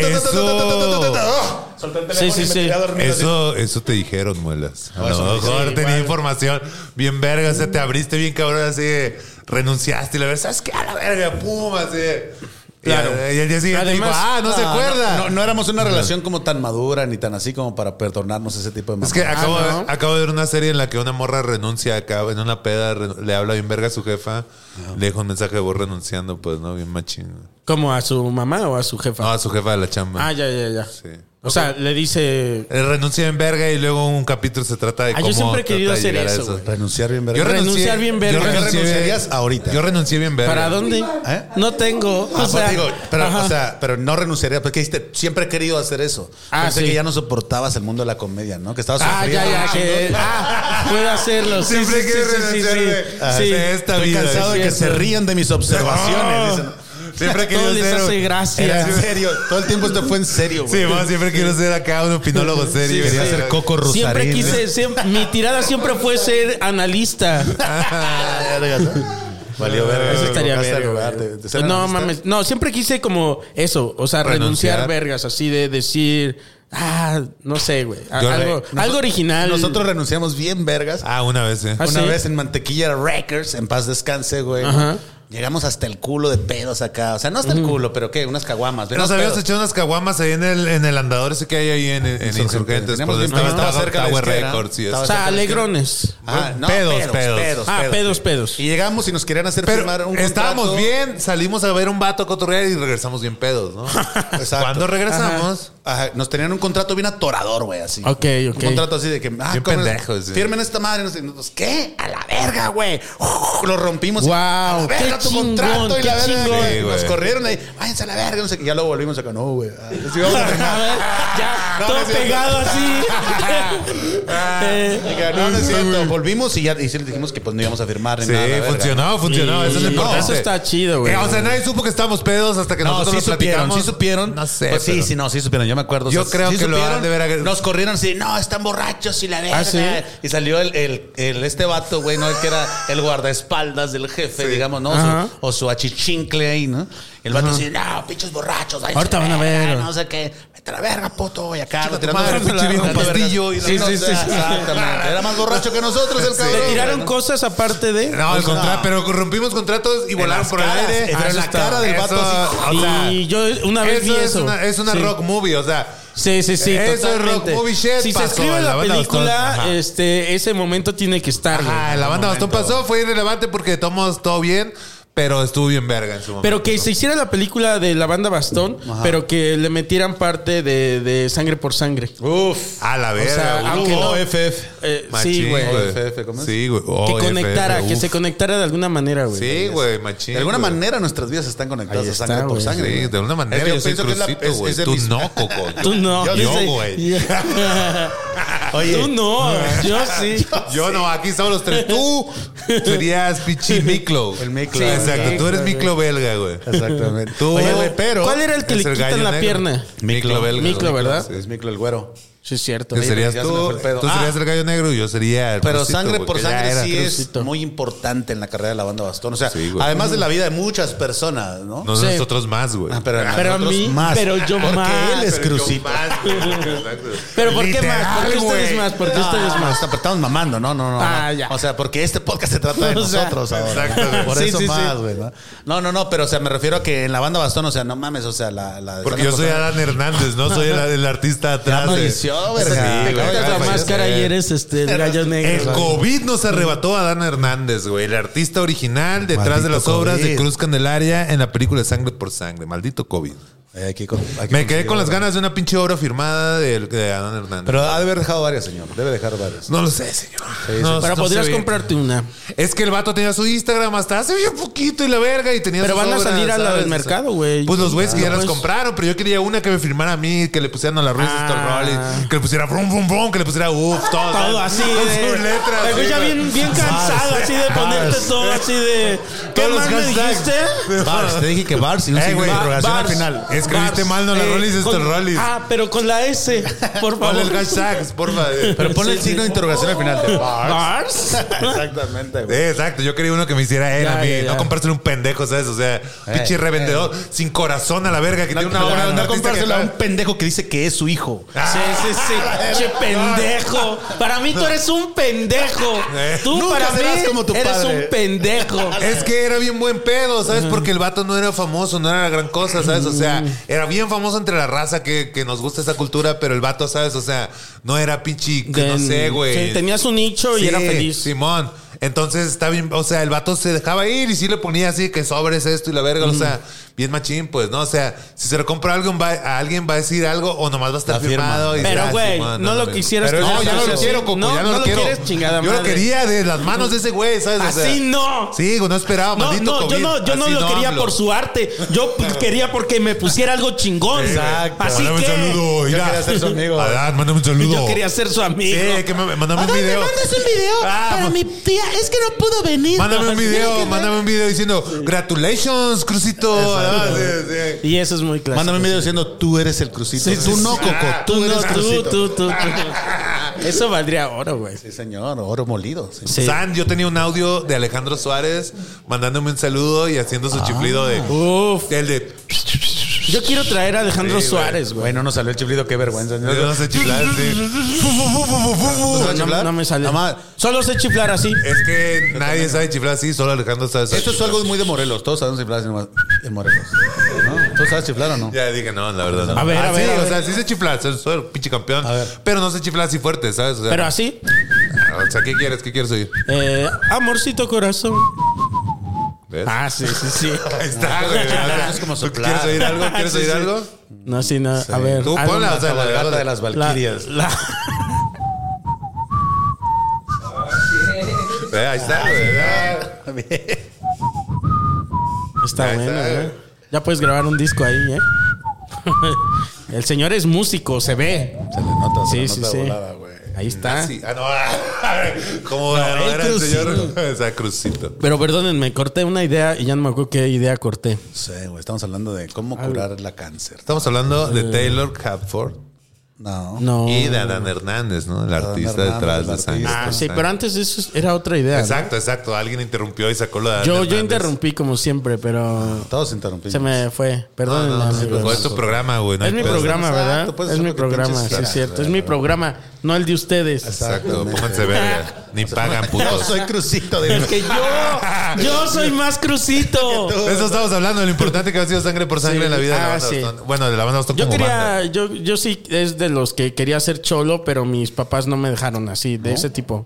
D: Solté el teléfono
E: sí, sí,
D: y me
E: sí.
D: tiré a dormir.
F: Eso, eso te dijeron, muelas. A lo mejor
D: sí,
F: tenía
D: vale.
F: información bien verga. O sea, te abriste bien cabrón, así renunciaste y la verdad, ¿sabes qué? A la verga, pum, así.
D: Claro.
F: Y, y el día siguiente dijo, ah, no, no se acuerda.
D: No, no, no éramos una relación como tan madura ni tan así como para perdonarnos ese tipo de mamadas.
F: Es que acabo,
E: ah, ¿no?
F: acabo de ver una serie en la que una morra renuncia acá, en una peda, re, le habla bien verga a su jefa, no. le deja un mensaje de voz renunciando, pues, ¿no? Bien machín.
E: ¿Cómo? ¿A su mamá o a su jefa?
F: No, a su jefa de la chamba.
E: Ah, ya, ya, ya.
F: Sí.
E: O sea, le dice...
F: Renuncia en verga y luego un capítulo se trata de
E: ah,
F: cómo...
E: Yo siempre he querido hacer eso,
F: eso.
D: Renunciar bien verga.
F: Yo renuncié,
E: renunciar bien verga.
F: Yo renuncié,
D: renunciarías ahorita.
F: Yo renuncié bien verga.
E: ¿Para dónde?
D: ¿Eh?
E: No tengo.
D: Ah,
E: o, sea,
D: pues digo, pero,
E: ajá.
D: o sea, pero no renunciaría. Porque dijiste, siempre he querido hacer eso.
E: Ah,
D: Pensé
E: sí.
D: que ya no soportabas el mundo de la comedia, ¿no? Que estabas
E: Ah,
D: sufriendo.
E: ya, ya. Que, ah, puedo hacerlo. Sí,
F: Siempre
E: sí,
F: quiero
E: sí, sí,
F: renunciar
E: sí,
F: de,
E: sí.
F: sí. de esta
D: Estoy
F: vida.
D: cansado de que se rían de mis observaciones. Dicen.
F: Siempre he
E: Todo
F: querido
E: les
F: ser...
E: hace gracia.
D: Era en serio. Todo el tiempo esto fue en serio, güey.
F: Sí, bueno, siempre quiero ser acá un opinólogo serio.
D: Quería
F: sí.
D: ser Coco Rusarín.
E: Siempre quise... Siempre, mi tirada siempre fue ser analista.
D: Valió verga.
E: Eso estaría
D: verga.
E: verga. No, mames. No, siempre quise como eso. O sea, renunciar, renunciar vergas. Así de decir... Ah, no sé, güey. Algo,
D: re,
E: algo original.
D: Nosotros renunciamos bien vergas.
F: Ah, una vez, eh.
D: Una
E: ¿Ah, sí?
D: vez en Mantequilla Records, en paz descanse, güey. Ajá. Llegamos hasta el culo de pedos acá. O sea, no hasta el culo, pero ¿qué? Unas caguamas.
F: Nos habíamos echado unas caguamas ahí en el, en el andador ese que hay ahí en, en
D: Insurgentes.
F: Insurgentes.
D: Teníamos
F: Pues
D: bien-
F: estaba,
D: estaba
F: estaba
D: cerca de la
F: Tower
D: izquierda.
F: Records y eso.
D: Estaba
E: O sea,
D: cerca de la
E: alegrones.
D: Ah, no,
F: Pedos,
D: pedos,
F: pedos.
D: pedos,
E: Ah,
D: pedos,
E: pedos,
D: sí.
E: pedos.
D: Y llegamos y nos querían hacer
F: Pero
D: firmar un
F: estábamos
D: contrato.
F: bien, salimos a ver un vato a cotorrear y regresamos bien pedos, ¿no?
D: Exacto.
F: Cuando regresamos,
D: Ajá, nos tenían un contrato bien atorador, güey, así.
E: Ok, ok.
D: Un contrato así de que, ah,
F: Bien
D: ¿cómo es?
F: pendejos, sí.
D: Firmen esta madre. No sé, nosotros, ¿qué? A la verga, güey. Uf, lo rompimos.
E: Wow,
D: A la verga
E: qué
D: tu
E: chingón,
D: contrato y la
E: qué
D: verga.
E: chingón.
D: Y
F: Sí,
D: nos
F: güey.
D: corrieron ahí, váyanse a la verga. No sé qué. Ya luego volvimos acá, no, güey. Ah, sí, vamos a
E: A
D: firmar.
E: ver, ya,
D: No,
E: todo
D: no es cierto.
E: pegado así. Eh,
D: Oiga, no, no es cierto. Volvimos y ya y sí les dijimos que pues no íbamos a firmar ni
F: sí,
D: nada. la verga.
F: funcionó, funcionó.
E: Sí,
F: eso es lo
E: no,
F: importante.
E: eso está chido, güey.
F: Eh, o sea, nadie supo que estábamos pedos hasta que
D: No,
F: nosotros
D: sí
F: lo
D: supieron,
F: platicamos.
D: sí supieron.
F: No sé.
D: Pues sí,
F: pero-
D: sí, no, sí supieron. Yo me acuerdo.
F: Yo
D: o sea,
F: creo
D: sí
F: que lo han de ver ag-
D: Nos corrieron así, no, están borrachos y la verga.
E: ¿Ah, sí?
D: Y salió el, el, el- este vato, güey, ¿no? El que era el guardaespaldas del jefe, digamos, ¿no?
E: Ajá.
D: Su- o su achichincle ahí, ¿no? El vato así, no, pinches borrachos. váyanse
E: Ahorita
D: a la
E: van a ver.
D: verga, No sé qué. Vete a la verga, puto. Y acá,
F: Chica, tu
D: tirando-
F: madre, pinche viejo
D: tirando
F: pastillo,
D: vergas.
F: y
D: Sí,
F: no-
D: sí,
F: no
D: sí.
F: sé.
D: Exactamente. Era más borracho que nosotros el cabrón.
E: ¿Le tiraron
D: güey, ¿no?
E: cosas aparte de?
F: No, al
D: Pues
F: contrario,
D: no.
F: pero rompimos contratos y volaron
D: las
F: por el
D: caras,
F: aire.
D: pero en
E: eso
D: la
E: está.
D: cara del vato
F: Eso,
D: así.
F: o sea,
E: Y yo una vez vi
F: eso es
E: eso.
F: una, es una
E: Sí.
F: rock movie, o sea.
E: Sí, sí, sí.
F: Eso es
E: totalmente.
F: rock movie shit,
E: Si se
F: pasó
E: escribe
F: en
E: en
F: la
E: la
F: banda
E: película,
F: Bastón. Ajá.
E: este, ese momento tiene que estar. güey.
F: Ajá, la banda Bastón pasó, fue irrelevante porque tomamos todo bien, pero estuvo bien verga en su momento.
E: Pero que se hiciera la película de la banda Bastón, pero que le metieran parte de, de Sangre por Sangre.
D: Uf.
F: A la verga.
E: sea,
F: güey.
E: aunque no-
D: O F F.
E: Eh,
F: Machín,
E: sí, güey.
D: O F F, ¿cómo es?
F: Sí, güey.
E: Que
F: O F F,
E: conectara, que
F: uf.
E: se conectara de alguna manera, güey.
F: Sí, güey, machín.
D: De alguna
F: güey.
D: manera nuestras vidas están conectadas
E: Ahí
D: a
E: está,
D: sangre por
E: güey.
D: sangre.
F: Sí,
D: güey.
F: de alguna manera.
D: Es que
F: Yo
D: yo
F: soy
D: pienso que es la-
F: Crucito,
D: es-
F: güey.
D: es de
F: Tú
D: mis-
F: no, Coco.
E: Tú no.
F: Yo,
E: Dice-
F: güey.
D: Oye.
E: Tú no, yo sí.
F: Yo no, aquí estamos los tres. Tú serías Pichi Miklo.
D: El Miklo.
F: Sí, exacto.
E: Sí,
F: Tú eres
E: güey.
F: Miklo belga, güey.
D: Exactamente.
F: Tú-
D: Oye, güey, pero.
E: ¿Cuál era el que
F: Es
E: le
F: el
E: quitan
F: gallo
E: la
F: negro.
E: pierna?
F: Miklo belga.
E: Miklo,
F: güey.
E: ¿verdad?
F: Sí.
D: Es Miklo el güero.
E: Sí, es cierto.
F: Que
D: Oye,
F: serías
D: ya se me fue
F: tú.
D: el pedo.
F: Tú
D: Ah.
F: serías el gallo negro y yo sería el
D: Pero
F: Crucito,
D: sangre
F: güey,
D: por
F: que ya
D: sangre
F: era
D: sí es
E: Crucito.
D: muy importante en la carrera de la banda Bastón. O sea,
F: Sí, güey.
D: además de la vida de muchas personas, ¿no?
F: No,
E: Sí.
F: nosotros más, güey.
D: Ah, pero,
E: Pero a
D: nosotros
E: mí,
D: más.
E: pero yo
D: Porque
E: más.
D: él es
F: Pero yo
D: Crucito.
F: más, güey. Exacto.
E: Pero ¿por qué
F: Literal,
E: más? ¿Por qué ustedes
F: güey.
E: más? ¿Por qué ustedes
D: No,
E: más?
D: no, estamos mamando, no, no, no.
E: Ah,
D: no.
E: ya.
D: O sea, porque este podcast se trata de
E: O sea,
D: nosotros ahora.
F: exacto, güey.
D: Por
E: Sí,
D: eso
E: sí,
D: más,
E: sí.
D: güey. ¿no? no, no, no, pero o sea, me refiero a que en la banda Bastón, o sea, no mames, o sea, la. la
F: Porque yo soy Adán Hernández, no soy el, el artista atrás.
D: Ya
F: de-
D: falleció, verga.
F: Sí,
E: Te
F: güey,
E: quitas
F: ya
E: la
F: falleció.
E: máscara y eres este el gallo negro.
F: El COVID nos arrebató a Adán Hernández, güey. El artista original detrás
D: Maldito
F: de las obras de
D: COVID.
F: Cruz Candelaria en la película Sangre por Sangre. Maldito COVID.
D: Eh, aquí con- aquí
F: Me quedé
D: consigo,
F: con las
D: güey.
F: ganas de una pinche obra firmada de, de Adán Hernández.
D: Pero ha de haber dejado varias, señor. Debe dejar varias.
F: no lo sé, señor.
D: sí.
F: No,
E: Pero
F: no
E: podrías
F: sé bien.
E: comprarte una.
F: Es que el vato tenía su Instagram hasta hace bien poquito y la verga y tenía
E: Pero
F: sus
E: van a
F: obras,
E: salir a la
F: ¿sabes?
E: del mercado, güey.
F: Pues los güeyes que ya
E: Ah,
F: las
E: pues.
F: compraron, pero yo quería una que me firmara a mí, que le pusieran a la Ruiz
E: Ah.
F: Rolling, que le pusiera brum brum brum, que le pusiera uff, todo.
E: Todo así
F: con
E: de.
F: sus letras.
E: Me
F: sí,
E: escucha
F: güey.
E: bien, bien cansado así de ponerte todo así de. ¿Qué
F: Todos los
E: más me
F: hashtags.
E: dijiste?
D: Bars, te dije que Bars y un
F: Eh,
D: signo de
F: güey,
D: interrogación al
E: Bars.
D: final.
F: Escribiste
E: Bars.
F: mal, no la
E: Eh,
F: Rollis, esto
E: con-
F: es Rollis.
E: Ah, pero con la S, por favor.
F: Ponle el hashtag, porfa.
D: Pero ponle el
E: Sí,
D: signo de
E: sí.
D: interrogación al final. De Bars.
E: Bars.
D: Exactamente, güey.
F: Eh, exacto, yo quería uno que me hiciera él
E: Ya,
F: a mí,
E: ya, ya.
F: no comprárselo un pendejo, ¿sabes? O sea, pinche revendedor, sin corazón a la verga, que
D: No,
F: tiene una obra.
D: no,
F: un
D: no
F: artista
D: comprárselo a
F: que-
D: un pendejo que dice que es su hijo.
E: Sí, sí, sí. Che pendejo. Para mí tú eres un pendejo.
F: Eh.
E: Tú
D: Nunca
E: para mí
D: serás como tu
E: eres
D: padre.
E: un pendejo.
F: Es que era bien buen pedo, ¿sabes? Porque el vato no era famoso, no era la gran cosa, ¿sabes? O sea, era bien famoso entre la raza que, que nos gusta esa cultura, pero el vato, ¿sabes? O sea, no era pinche, que no
E: De-
F: sé, güey.
E: Sí, tenía su nicho y
F: Sí,
E: era feliz.
F: Simón. Entonces está bien, o sea, el vato se dejaba ir y sí le ponía así que sobres esto y la verga, o sea, bien machín, pues, ¿no? O sea, si se lo compra a alguien, va a, alguien va a decir algo o nomás va a estar
D: La firma.
F: firmado. Y
E: Pero,
F: ya,
E: güey,
F: Simón,
E: no lo
F: mames.
E: quisieras
F: Pero
E: tener
F: no, ya no
E: así,
F: lo
E: así.
F: quiero, Coco,
E: No,
F: ya no,
E: no
F: lo
E: lo
F: quiero.
E: quieres, chingada
F: Yo lo
E: madre.
F: quería de las manos de ese güey, ¿sabes? O sea,
E: Así no.
F: Sí, no esperaba,
E: No,
F: maldito
E: no, yo
F: COVID.
E: no, yo no
F: Así
E: lo quería
F: hablo.
E: por su arte. Yo p- quería porque me pusiera algo chingón.
D: Exacto.
E: Así
F: Mándame
E: que
F: un saludo,
D: Yo
F: mira.
D: quería ser su amigo.
F: Adán, mándame un saludo.
E: yo quería ser su amigo.
F: Sí, que me, mándame un
E: Adán,
F: video.
E: ¿me mandas un video?
F: Ah,
E: Para
F: ma-
E: mi tía, es que no pudo venir.
F: Mándame un
E: Tiene que
F: video,
E: ver.
F: mándame un video diciendo, congratulations, Crucito. Ah, sí, sí.
E: Y eso es muy clásico.
D: Mándame un video diciendo tú eres el Crucito.
E: Sí, sí,
D: tú
E: sí.
D: no, Coco.
F: Ah,
D: Tú,
E: Tú,
D: eres
E: no, tú,
D: Crucito.
E: tú, tú, tú. Eso valdría oro, güey.
D: Sí, señor. Oro molido. sí.
E: Sí.
F: San, yo tenía un audio de Alejandro Suárez mandándome un saludo y haciendo su chiflido de.
E: Uf.
F: El de.
E: Yo quiero traer a Alejandro
F: Sí,
E: Suárez, güey.
D: Güey, no nos salió el chiflido, qué vergüenza.
F: Yo no sé chiflar, sí.
E: No, no, no me sale.
D: Nada más.
E: Solo sé chiflar así.
F: Es que nadie sabe chiflar así, solo Alejandro sabe
D: Esto es
F: chiflar.
D: algo muy de Morelos. Todos sabemos chiflar en Morelos. ¿No? ¿Tú sabes chiflar o no?
F: Ya dije, no, la verdad no.
E: A ver,
F: Ah,
E: a ver,
F: sí,
E: a
F: o
E: ver.
F: sea, sí sé chiflar, soy, soy el pinche campeón.
D: A ver.
F: Pero no sé chiflar así fuerte, ¿sabes? O sea,
E: Pero así.
F: O sea, ¿qué quieres? ¿Qué quieres oír?
E: Eh, amorcito corazón.
F: ¿Ves?
E: Ah, sí, sí, sí.
F: Ahí está, güey. O sea,
D: Es como
F: ¿tú
D: soplar.
F: ¿Quieres oír algo? ¿Quieres
E: Sí,
F: oír
E: sí.
F: algo?
E: No, sí, no. A ver.
F: Tú
E: algo
F: ponla,
E: más.
F: o sea,
D: La
F: la
D: gata de las
E: La-
D: valquirias.
E: la-
F: Eh, Ahí está, güey. ya.
E: Está
F: Ahí
E: bueno,
F: está,
E: ¿eh?
F: güey.
E: Ya puedes grabar un disco ahí, ¿eh? El señor es músico, se ve.
D: Se le nota, se
E: Sí,
D: le
E: sí,
D: nota
E: sí.
D: volada, güey.
E: Ahí está.
F: Ah, sí. Ah, no. Como
E: No,
F: no,
E: el
F: era el
E: crucito.
F: señor. O sea, crucito.
E: Pero perdónenme, corté una idea y ya no me acuerdo qué idea corté.
D: Sí, güey. Estamos hablando de cómo curar la cáncer.
F: Estamos hablando de Taylor Hapford
D: No.
E: No.
F: y de Adán Hernández, ¿no? El artista
D: Hernández,
F: detrás
D: el
F: de Sangre.
D: artista.
E: Ah,
F: con
E: sí,
F: Sangre.
E: pero antes de eso era otra idea. ¿no?
F: Exacto, exacto. Alguien interrumpió y sacó lo de Adán
E: Yo,
F: Hernández.
E: yo interrumpí como siempre, pero
D: Todos interrumpimos.
E: se me fue.
F: No,
E: Perdónenme,
F: no, no, no,
E: amigos.
F: no, es tu programa, güey. no
E: Es
F: hay
E: mi
F: pedo.
E: programa,
D: Exacto,
E: ¿verdad?
D: puedes
E: Es
D: hacer
E: mi
D: lo que
E: programa,
D: pinches
E: sí es
D: quieras,
E: cierto. Es
D: güey.
E: mi programa, no el de ustedes.
F: Exacto, pónganse verga. Ni pagan,
D: Yo
F: putos.
D: soy crucito de
E: Es que yo, yo soy más crucito.
F: De eso estamos hablando, de lo importante que ha sido Sangre por Sangre
E: Sí.
F: en la vida de la
E: Ah,
F: banda
E: sí.
F: Boston. Bueno, de la banda Boston
E: Yo
F: como
E: quería,
F: banda.
E: yo, yo sí es de los que quería ser cholo, pero mis papás no me dejaron así, de ese tipo.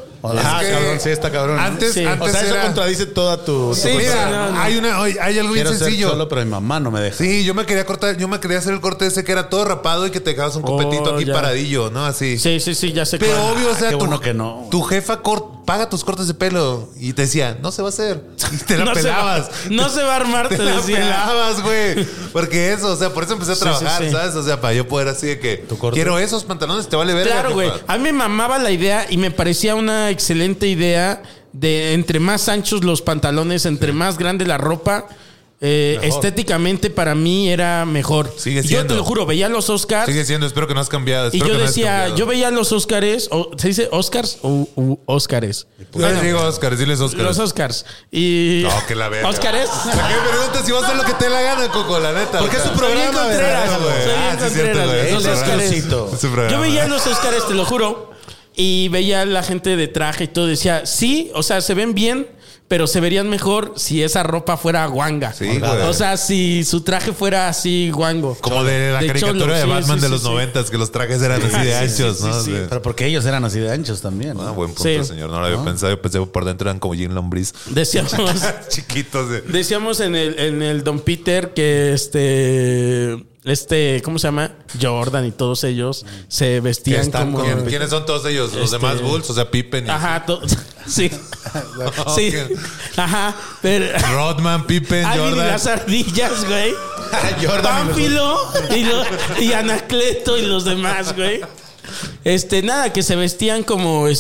D: Ah,
F: Es que
D: cabrón, sí, está cabrón.
F: Antes,
E: Sí.
F: antes
D: O sea, eso
F: era...
D: contradice toda tu...
E: Sí,
D: tu-
F: Mira,
E: no, no.
F: hay, una, hay hay algo bien
D: Quiero ser
F: sencillo.
D: solo, pero mi mamá no me deja.
F: Sí, yo me quería cortar, yo me quería hacer el corte ese que era todo rapado y que te dejabas un
E: Oh,
F: copetito aquí
E: ya.
F: paradillo, ¿no? Así.
E: Sí, sí, sí, ya sé
F: Pero
E: cuál.
F: obvio, o sea,
D: qué
F: tu,
D: bueno que no.
F: tu jefa cort- paga tus cortes de pelo y te decía, no se va a hacer. Y te la
E: No se va-
F: pelabas.
E: no se va a armar,
F: te
E: te
F: la
E: decía.
F: pelabas, güey. Porque eso, o sea, por eso empecé a
E: Sí,
F: trabajar,
E: sí, sí.
F: ¿sabes? O sea, para yo poder así de que
D: corte?
F: quiero esos pantalones, te vale ver.
E: Claro, güey. A mí me mamaba la idea y me parecía una excelente idea de entre más anchos los pantalones, entre más grande la ropa. eh, estéticamente para mí era mejor.
F: Sigue
E: Y yo
F: siendo.
E: te lo juro, veía los Oscars
F: Sigue siendo, espero que no has cambiado.
E: y
F: espero
E: yo
F: que no has
E: decía,
F: cambiado.
E: yo veía los Oscars, o, ¿se dice Oscars o u- Oscars?
F: Yo les digo Oscar, diles Oscar.
E: Los Oscars. Y.
F: No, que la verga.
E: ¿Oscars?
F: ¿Para qué me preguntas si vas a hacer lo que te dé la gana, Coco? La neta.
D: Porque
F: o
D: es
F: sea.
D: su programa,
E: Soy bien Contreras,
D: ¿verdad, güey?
E: soy bien
F: Ah, sí, es cierto,
E: Contreras,
F: güey.
E: güey.
F: Es
E: Los
F: su programa.
E: Oscars.
F: Es su programa.
E: Yo veía los Oscars, te lo juro, y veía a la gente de traje y todo. Decía, sí, o sea, se ven bien, pero se verían mejor si esa ropa fuera guanga.
F: Sí, güey.
E: O sea, si su traje fuera así guango.
F: Como de la
E: De
F: caricatura
E: cholo,
F: de
E: sí,
F: Batman
E: sí,
F: de
E: sí,
F: los
E: sí.
F: noventas, que los trajes eran así de anchos, ¿no? Sí.
D: Pero porque ellos eran así de anchos también. ¿no?
F: Ah, buen punto,
E: Sí.
F: señor. No lo había pensado. Yo pensé que por dentro eran como Jim Lombriz.
E: Decíamos,
F: Chiquitos. De...
E: decíamos en el, en el Don Peter que este. Este, ¿cómo se llama? Jordan y todos ellos se
D: Que
E: vestían
D: están
E: como.
F: ¿Quién- ¿Quiénes son todos ellos? Los
E: Este-
F: demás Bulls, o sea, Pippen y...
E: Ajá, to- sí. Sí. Ajá. Pero.
F: Rodman, Pippen,
E: Alguien y
F: Jordan.
E: las ardillas, güey.
D: Jordan y
E: Pánfilo y, lo- y Anacleto y los demás, güey. Este, nada, que se vestían como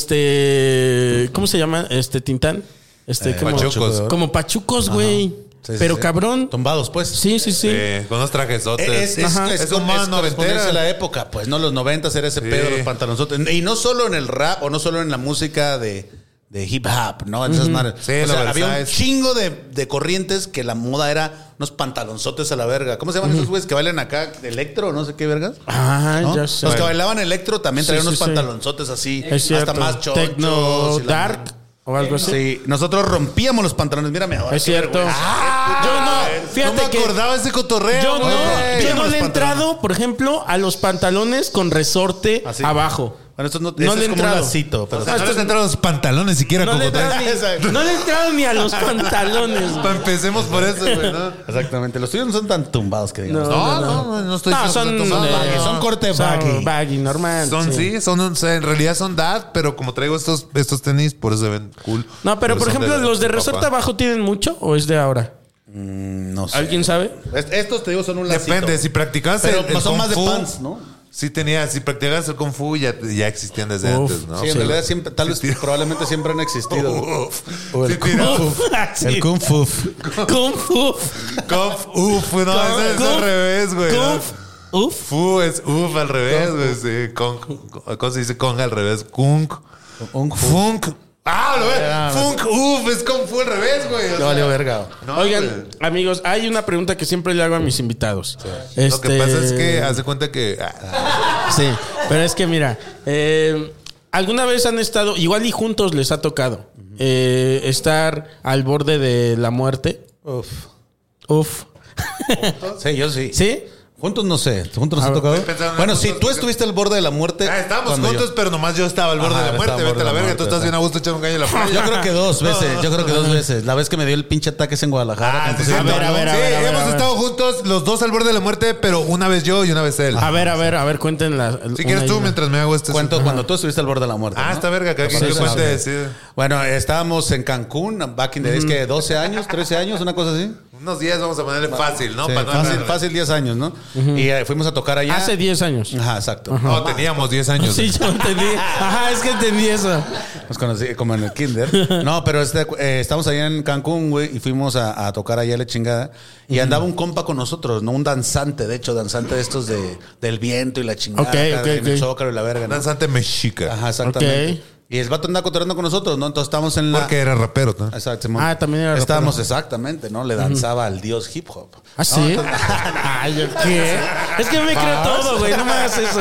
E: este. ¿Cómo se llama? Este, Tintán. Este,
D: Eh,
E: como,
F: pachucos.
E: como pachucos, güey.
D: Sí, sí,
E: Pero
D: sí.
E: cabrón.
D: Tumbados, pues.
E: Sí, sí, sí.
F: Eh, con unos trajesotes.
D: Es, es,
E: Ajá.
D: es,
F: Es como más
D: es correspondencia
F: noventera.
D: a la época, pues, ¿no? Los noventas era ese
F: Sí.
D: pedo, los pantalonzotes. Y no solo en el rap o no solo en la música de, de hip hop, ¿no? En esas madres.
F: Sí,
D: o
F: lo
D: sea, había un
F: Versace.
D: chingo de, de corrientes que la moda era unos pantalonzotes a la verga. ¿Cómo se llaman esos güeyes que bailan acá? ¿Electro? No sé qué vergas.
E: Ah,
D: ¿No?
E: ya
D: Los
E: sé.
D: que bailaban electro también
E: Sí,
D: traían
E: sí,
D: unos
E: sí.
D: pantalonzotes así.
E: Es cierto.
D: Hasta más chonchos.
E: Tecno
D: y la-
E: Dark o algo así.
D: Sí, nosotros rompíamos los pantalones. Mírame ahora.
E: Es
D: qué
E: cierto.
D: vergüenza.
E: Yo no, fíjate
F: no me
E: que
F: acordaba ese cotorreo,
E: yo no,
F: güey.
E: yo no
D: los
E: le he
D: pantalones.
E: entrado, por ejemplo, a los pantalones con resorte
D: Así.
E: abajo.
D: Bueno, esto no,
E: No
D: eso
E: le
D: es
E: he
D: como un
E: entrado.
D: lacito. Pero
F: O sea, no les entraron los pantalones siquiera,
E: No le, he
F: Coco.
E: entrado
D: Exacto.
E: ni, no le he entrado ni a los pantalones.
F: Pa- Empecemos por eso, güey, ¿no?
D: Exactamente. Los tuyos no son tan tumbados que digamos.
F: No, no, no, no estoy
E: No,
F: diciendo
E: son,
F: que son
E: eh,
F: baggy,
D: son corte
E: son
D: baggy.
E: baggy, normal.
F: Son sí, son o sea, en realidad son dad, pero como traigo estos, estos tenis, por eso se ven cool.
E: No, pero por
F: son
E: ejemplo, los de
F: mi
E: resorte
F: papá.
E: abajo tienen mucho o es de ahora.
D: Mm, no sé.
E: ¿Alguien sabe?
D: Est- Estos te digo son un lacito.
F: Depende, si practicabas
D: Pero
F: el, el
D: son
F: Kung
D: más de
F: Fu,
D: pants, ¿no?
F: Sí tenía, si practicabas el Kung Fu ya, ya existían desde
E: Uf,
F: antes, ¿no?
D: Sí, en
F: Sí.
D: realidad siempre, tal vez,
F: Sí,
D: probablemente siempre han existido.
F: Uf.
D: O el
F: Sí,
D: Kung
F: tira.
D: Fu.
E: Sí.
D: El Kung Fu.
E: Kung Fu.
F: Kung Uf, no,
E: Kung-
F: ese es al
E: Kung-
F: revés, güey. ¿no?
E: Kung Uf.
F: Fu es uf al revés, güey. Sí, Kung, ¿cómo se dice Kung al revés? Kung.
D: Un
F: Funk. Ah, lo ves. Funk, uff, es como fue al revés, güey.
D: Ya valió verga.
E: No, Oigan, güey. amigos, hay una pregunta que siempre le hago a mis invitados.
F: Sí. Este... Lo que pasa es que hace cuenta que. Ah.
E: Sí, pero es que mira, eh, ¿alguna vez han estado, igual y juntos les ha tocado, eh, estar al borde de la muerte?
D: Uf.
E: Uf.
D: Sí, yo sí.
E: ¿Sí?
D: Juntos no sé. ¿Juntos nos ha tocado? Bueno, sí, tú estuviste al borde de la muerte.
F: Ah, estábamos juntos, yo... pero nomás yo estaba al borde Ajá, de la muerte. Vete a la verga, tú estás bien a gusto echando un caño en la playa.
D: Yo creo que dos veces, yo creo que dos veces. La vez que me dio el pinche ataque es en Guadalajara.
F: Ah, sí, sí, a ver, a ver, a ver, sí, a ver, hemos a ver. estado juntos, los dos al borde de la muerte, pero una vez yo y una vez él.
E: A ver, a ver, a ver, cuéntenla.
F: Si quieres tú, mientras me hago este.
D: Cuento cuando tú estuviste al borde de la muerte.
F: Ah, esta verga, cada quien que cuente.
D: Bueno, estábamos en Cancún, back in the days, que doce años, trece años, una cosa así.
F: Unos días vamos a ponerle fácil, ¿no?
D: Sí,
F: Para
D: fácil, fácil diez años, ¿no? Uh-huh. Y eh, fuimos a tocar allá.
E: Hace diez años.
D: Ajá, exacto.
F: Uh-huh. No, teníamos diez años.
E: Sí, yo entendí. Ajá, es que entendí eso.
D: Nos conocí como en el kinder. No, pero este, eh, estamos allá en Cancún, güey, y fuimos a, a tocar allá la chingada. Y uh-huh. andaba un compa con nosotros, ¿no? Un danzante, de hecho, danzante de estos de, del viento y la chingada.
E: Ok, ok,
D: en
E: ok.
D: el Zócalo y la verga, ¿no?
F: Danzante mexica.
D: Ajá, exactamente. Okay. Y el vato andaba cotorreando con nosotros, ¿no? Entonces estábamos en la...
F: Porque era rapero, ¿no?
D: Exacto.
E: Ah, también era
D: Estábamos
E: rapero.
D: Exactamente, ¿no? Le danzaba uh-huh. al dios hip hop.
E: ¿Ah, sí? No, entonces... Ay, ¿qué? Es que me creo todo, güey. No me hagas eso.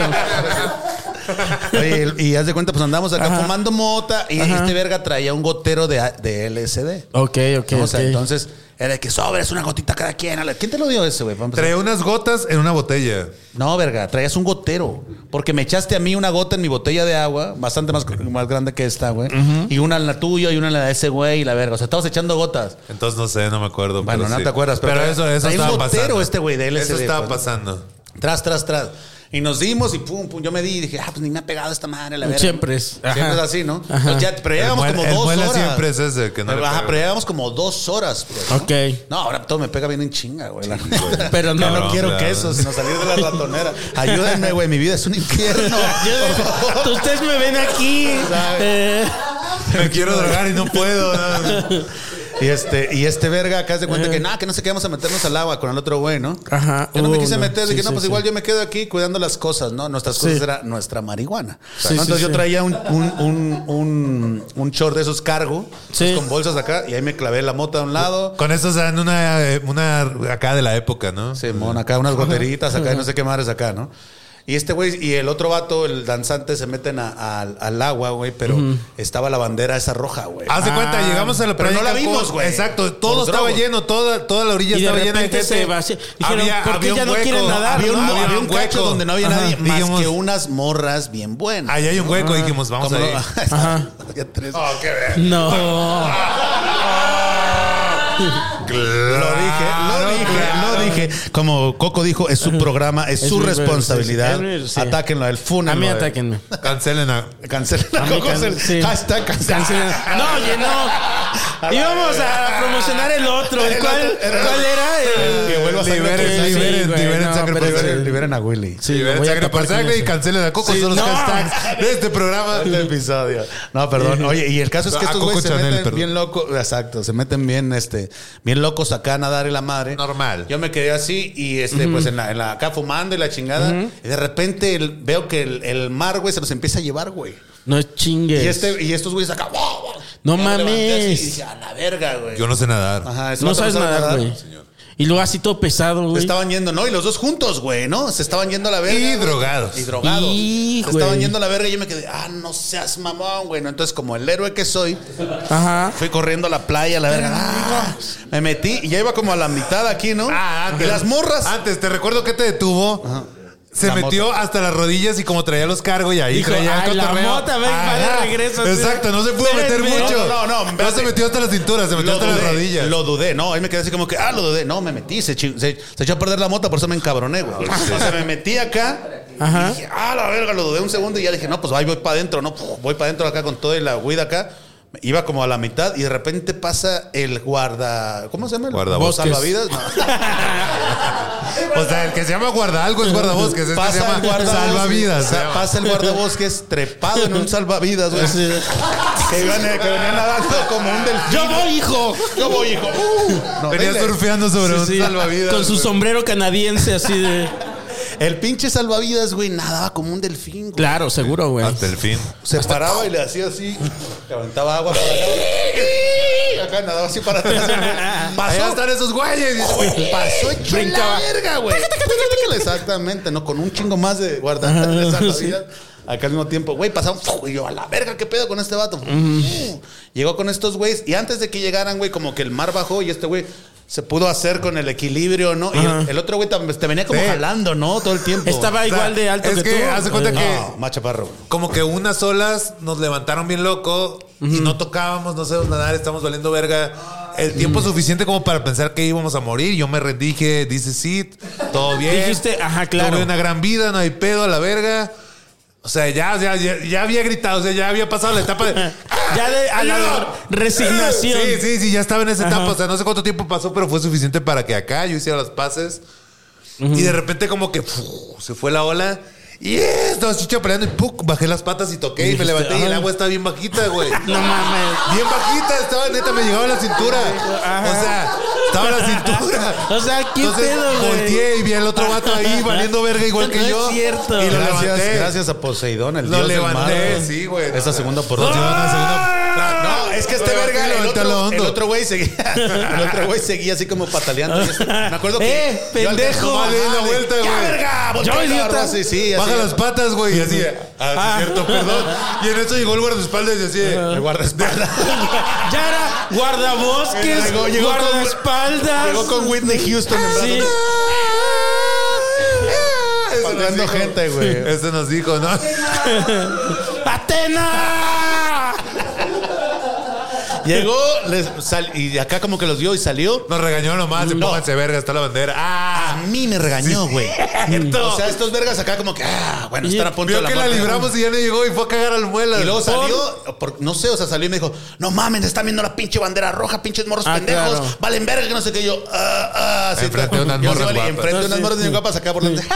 D: Oye, y haz de cuenta, pues andamos acá Ajá. fumando mota y Ajá. este verga traía un gotero de, de L S D.
E: Ok, ok,
D: ¿no? O sea,
E: okay.
D: entonces... Era de que sobres una gotita cada quien. ¿Quién te lo dio ese, güey?
F: Traía unas gotas en una botella.
D: No, verga, traías un gotero. Porque me echaste a mí una gota en mi botella de agua, bastante más, más grande que esta, güey. Uh-huh. Y una en la tuya y una en la de ese güey y la verga. O sea, estabas echando gotas.
F: Entonces no sé, no me acuerdo.
D: Bueno,
F: pero
D: no
F: sí.
D: te acuerdas. Pero,
F: pero eso, eso estaba
D: un gotero
F: pasando.
D: este güey de L S D.
F: Eso estaba
D: pues,
F: pasando.
D: Tras, tras, tras. Y nos dimos y pum, pum. Yo me di y dije, ah, pues ni me ha pegado esta madre, la verga.
E: Siempre es.
D: Ajá. Siempre es así, ¿no? Pues ya, pero llevamos como
F: el
D: dos horas.
F: siempre es ese que no
D: pero,
F: le
D: ajá, pero llevamos como dos horas, pues, ¿no?
E: Ok.
D: No, ahora todo me pega bien en chinga, güey. La...
E: pero no,
D: no,
E: no
D: quiero
F: claro.
D: queso, sino salir de la ratonera. Ayúdenme, güey. Mi vida es un infierno.
E: Ustedes me ven aquí. Eh...
F: Me quiero drogar y no puedo. No.
D: Y este, y este verga acá se cuenta que nada, que no sé qué, vamos a meternos al agua con el otro güey, ¿no?
E: Ajá.
D: Yo no me
E: uh,
D: quise
E: no.
D: meter,
E: sí,
D: dije, no,
E: sí,
D: pues
E: sí.
D: igual yo me quedo aquí cuidando las cosas, ¿no? Nuestras cosas sí. era nuestra marihuana.
E: Sí,
D: ¿no? Entonces
E: sí,
D: yo
E: sí.
D: traía un, un, un, un, un short de esos cargo,
E: sí.
D: pues, con bolsas acá, y ahí me clavé la mota a un lado.
F: Con esos dan una, una acá de la época, ¿no?
D: Sí, mon, acá unas goteritas, acá, y no sé qué madres acá, ¿no? Y este güey y el otro vato, el danzante, se meten a, a, al agua, güey, pero uh-huh. estaba la bandera esa roja, güey.
F: Haz de ah, cuenta, llegamos a la playa.
D: Pero no la vimos, güey.
F: Exacto, todo estaba drogos. lleno, toda, toda la orilla
E: y
F: estaba
E: de
F: llena de gente.
E: Se vacía. Dijeron,
F: había,
E: ¿por qué
F: había
E: ya
F: un
E: no
F: hueco,
E: quieren nadar?
D: Había un,
E: ¿no?
D: había había un cacho donde no había Ajá. nadie más dijimos, que unas morras bien buenas.
F: Ahí hay un hueco, Ajá. dijimos, vamos a ir.
E: Ajá.
F: Oh, qué bien.
E: No.
D: Claro, lo dije, lo dije,
F: claro.
D: lo dije. Como Coco dijo, es su programa, es, es su responsabilidad.
E: Sí, sí.
D: Atáquenlo a él, fúnenlo.
E: A mí atáquenme.
F: Cancelen a...
D: Cancelen a Coco.
E: Can, sí.
D: Hashtag cancelen.
E: No, oye, no. Íbamos a promocionar el otro. ¿El cuál, era, ¿Cuál era? El,
D: que vuelva a
F: liberen,
D: sangre.
F: Liberen,
D: Sí,
F: liberen
D: no,
F: sangre por sangre.
D: Liberen a Willy.
F: Sí, liberen sangre por sangre y cancelen a Coco. Sí, son los no. hashtags de este programa.
D: Este episodio. No, perdón. Oye, y el caso es que estos güeyes se
F: Chanel,
D: meten
F: perdón.
D: bien locos. Exacto, se meten bien, este, bien locos acá a nadar y la madre.
F: Normal.
D: Yo me quedé así y este, uh-huh. pues en la, en la acá fumando y la chingada. Uh-huh. Y de repente el, veo que el, el mar, güey, se los empieza a llevar, güey.
E: No chingues.
D: Y este, y estos güeyes acá, wow, wow.
E: No mames.
D: Y dije, a la verga, güey.
F: Yo no sé nadar.
D: Ajá,
E: no sabes nadar, güey. Y luego así todo pesado, güey.
D: Se estaban yendo, ¿no? Y los dos juntos, güey, ¿no? Se estaban yendo a la verga.
F: Y
D: güey.
F: drogados.
D: Y drogados.
E: Y,
D: se estaban yendo a la verga y yo me quedé, ah, no seas mamón, güey. ¿no? Entonces, como el héroe que soy,
E: Ajá.
D: fui corriendo a la playa, a la verga. Ah, me metí y ya iba como a la mitad aquí, ¿no?
F: Ah, antes.
D: Y las morras.
F: Antes, te recuerdo que te detuvo. Ajá. Se la metió mota. Hasta las rodillas y como traía los cargos y ahí
E: dijo,
F: traía el
E: cotorreo. La mota, ven, va de regreso.
F: Exacto, no se pudo meter mucho.
D: No, no, no.
F: No se metió hasta la cintura, se metió hasta
D: dudé,
F: las rodillas.
D: Lo dudé, no. Ahí me quedé así como que, ah, lo dudé. No, me metí, se, se, se echó a perder la mota, por eso me encabroné, güey. O sea, me metí acá. Ajá. Y dije, ah, la verga, lo dudé un segundo y ya dije, no, pues ahí voy para adentro, ¿no? Voy para adentro acá con toda la huida acá. Iba como a la mitad y de repente pasa el guarda... ¿Cómo se llama?
F: Guardabosques.
D: ¿Salvavidas? No.
F: O sea, el que se llama guarda algo es guardabosques. Este
D: pasa
F: se llama
D: el guardabosques,
F: salvavidas.
D: O sea, pasa el guardabosques trepado en un salvavidas, güey. Sí. Que, iban, que venían nadando como un delfín.
E: ¡Yo voy, hijo!
D: ¡Yo voy, hijo! Uh,
F: no, venía dile. surfeando sobre sí, un
E: sí.
F: salvavidas.
E: Con su sombrero canadiense así de...
D: El pinche salvavidas, güey, nadaba como un delfín, güey.
E: Claro, seguro, güey.
F: Hasta el fin.
D: Se
F: Hasta
D: paraba y le hacía así, le aventaba agua para acá. Acá nadaba así para atrás. Pasó.
F: Allá están esos güeyes.
D: Güey, pasó hecho en la verga, güey. Exactamente, ¿no? Con un chingo más de guardar de salvavidas. Acá al mismo tiempo, güey, pasaron. Y yo, a la verga, ¿qué pedo con este vato? Uh-huh. Llegó con estos güeyes. Y antes de que llegaran, güey, como que el mar bajó y este güey se pudo hacer con el equilibrio, ¿no? Y el, el otro güey te, te venía como sí. jalando, ¿no? Todo el tiempo.
E: Estaba o sea, igual de alto
F: es
E: que,
F: que
E: tú.
F: Hace cuenta
D: no,
F: que.
D: Más chaparro.
F: Como que unas olas nos levantaron bien loco uh-huh. y no tocábamos, no sabemos nadar, estamos valiendo verga. El tiempo uh-huh. suficiente como para pensar que íbamos a morir. Yo me rendí, dije, dice sí, todo bien.
E: Dijiste, ajá, claro.
F: Tuve una gran vida, no hay pedo a la verga. O sea, ya, ya, ya, ya había gritado, o sea, ya había pasado la etapa de...
E: ya de a la resignación.
F: Sí, sí, sí, ya estaba en esa etapa. Ajá. O sea, no sé cuánto tiempo pasó, pero fue suficiente para que acá yo hiciera las paces. Uh-huh. Y de repente como que uf, se fue la ola. Y yeah, estaba chicha peleando y ¡puc! Bajé las patas y toqué y, y me levanté ajá. y el agua estaba bien bajita, güey.
E: No mames.
F: Bien bajita, estaba neta, me llegaba a la cintura. Ajá. O sea, estaba a la cintura.
E: O sea, ¿qué
F: Entonces,
E: pedo, güey?
F: volteé y vi al otro vato ahí valiendo verga igual que
E: no
F: yo.
E: Es cierto.
F: Y lo
D: gracias,
F: levanté.
D: Gracias a Poseidón, el
F: lo
D: dios
F: levanté,
D: del mar.
F: sí, güey.
D: Esa segunda oportunidad.
F: ¡Ah!
D: No, es que este
F: Pero
D: verga, el otro, el otro güey seguía, el otro güey seguía así como pataleando. Este, me acuerdo que
E: ¡Eh, pendejo!
F: Vale, la vuelta, güey.
D: ¡Ya, verga!
E: Yo idiota.
D: Sí, sí,
F: baja
D: así.
F: las patas, güey, y así. Ah,
E: Ah.
F: sí, cierto, perdón. Y en eso llegó el guardaespaldas y así.
D: El guardaespaldas.
E: Ya era guardabosques,
D: Llegó, llegó
E: guardaespaldas.
D: Con, llegó con Whitney Houston en
E: Sí.
D: Pagando gente, güey.
F: Eso nos dijo, ¿no?
E: ¡Atena!
D: Llegó les sal, y acá como que los vio y salió.
F: Nos regañó nomás,
D: No.
F: pónganse verga, está la bandera. ¡Ah!
D: A mí me regañó, güey. Sí. O sea, estos vergas acá como que, ah, bueno, están a punto
F: Vio
D: de la
F: que la
D: muerte.
F: libramos y ya no llegó y fue a cagar al muela.
D: Y luego salió, por, no sé, o sea, salió y me dijo, no mames, están viendo la pinche bandera roja, pinches morros
E: Ah,
D: pendejos,
E: claro.
D: valen verga, que no sé qué. Yo, ah, ah, sí,
F: Enfrente de unas
D: yo,
F: morras
D: sí, vale,
F: guapas.
D: enfrente de
E: No,
D: unas
E: sí.
D: morras de guapas acá por delante.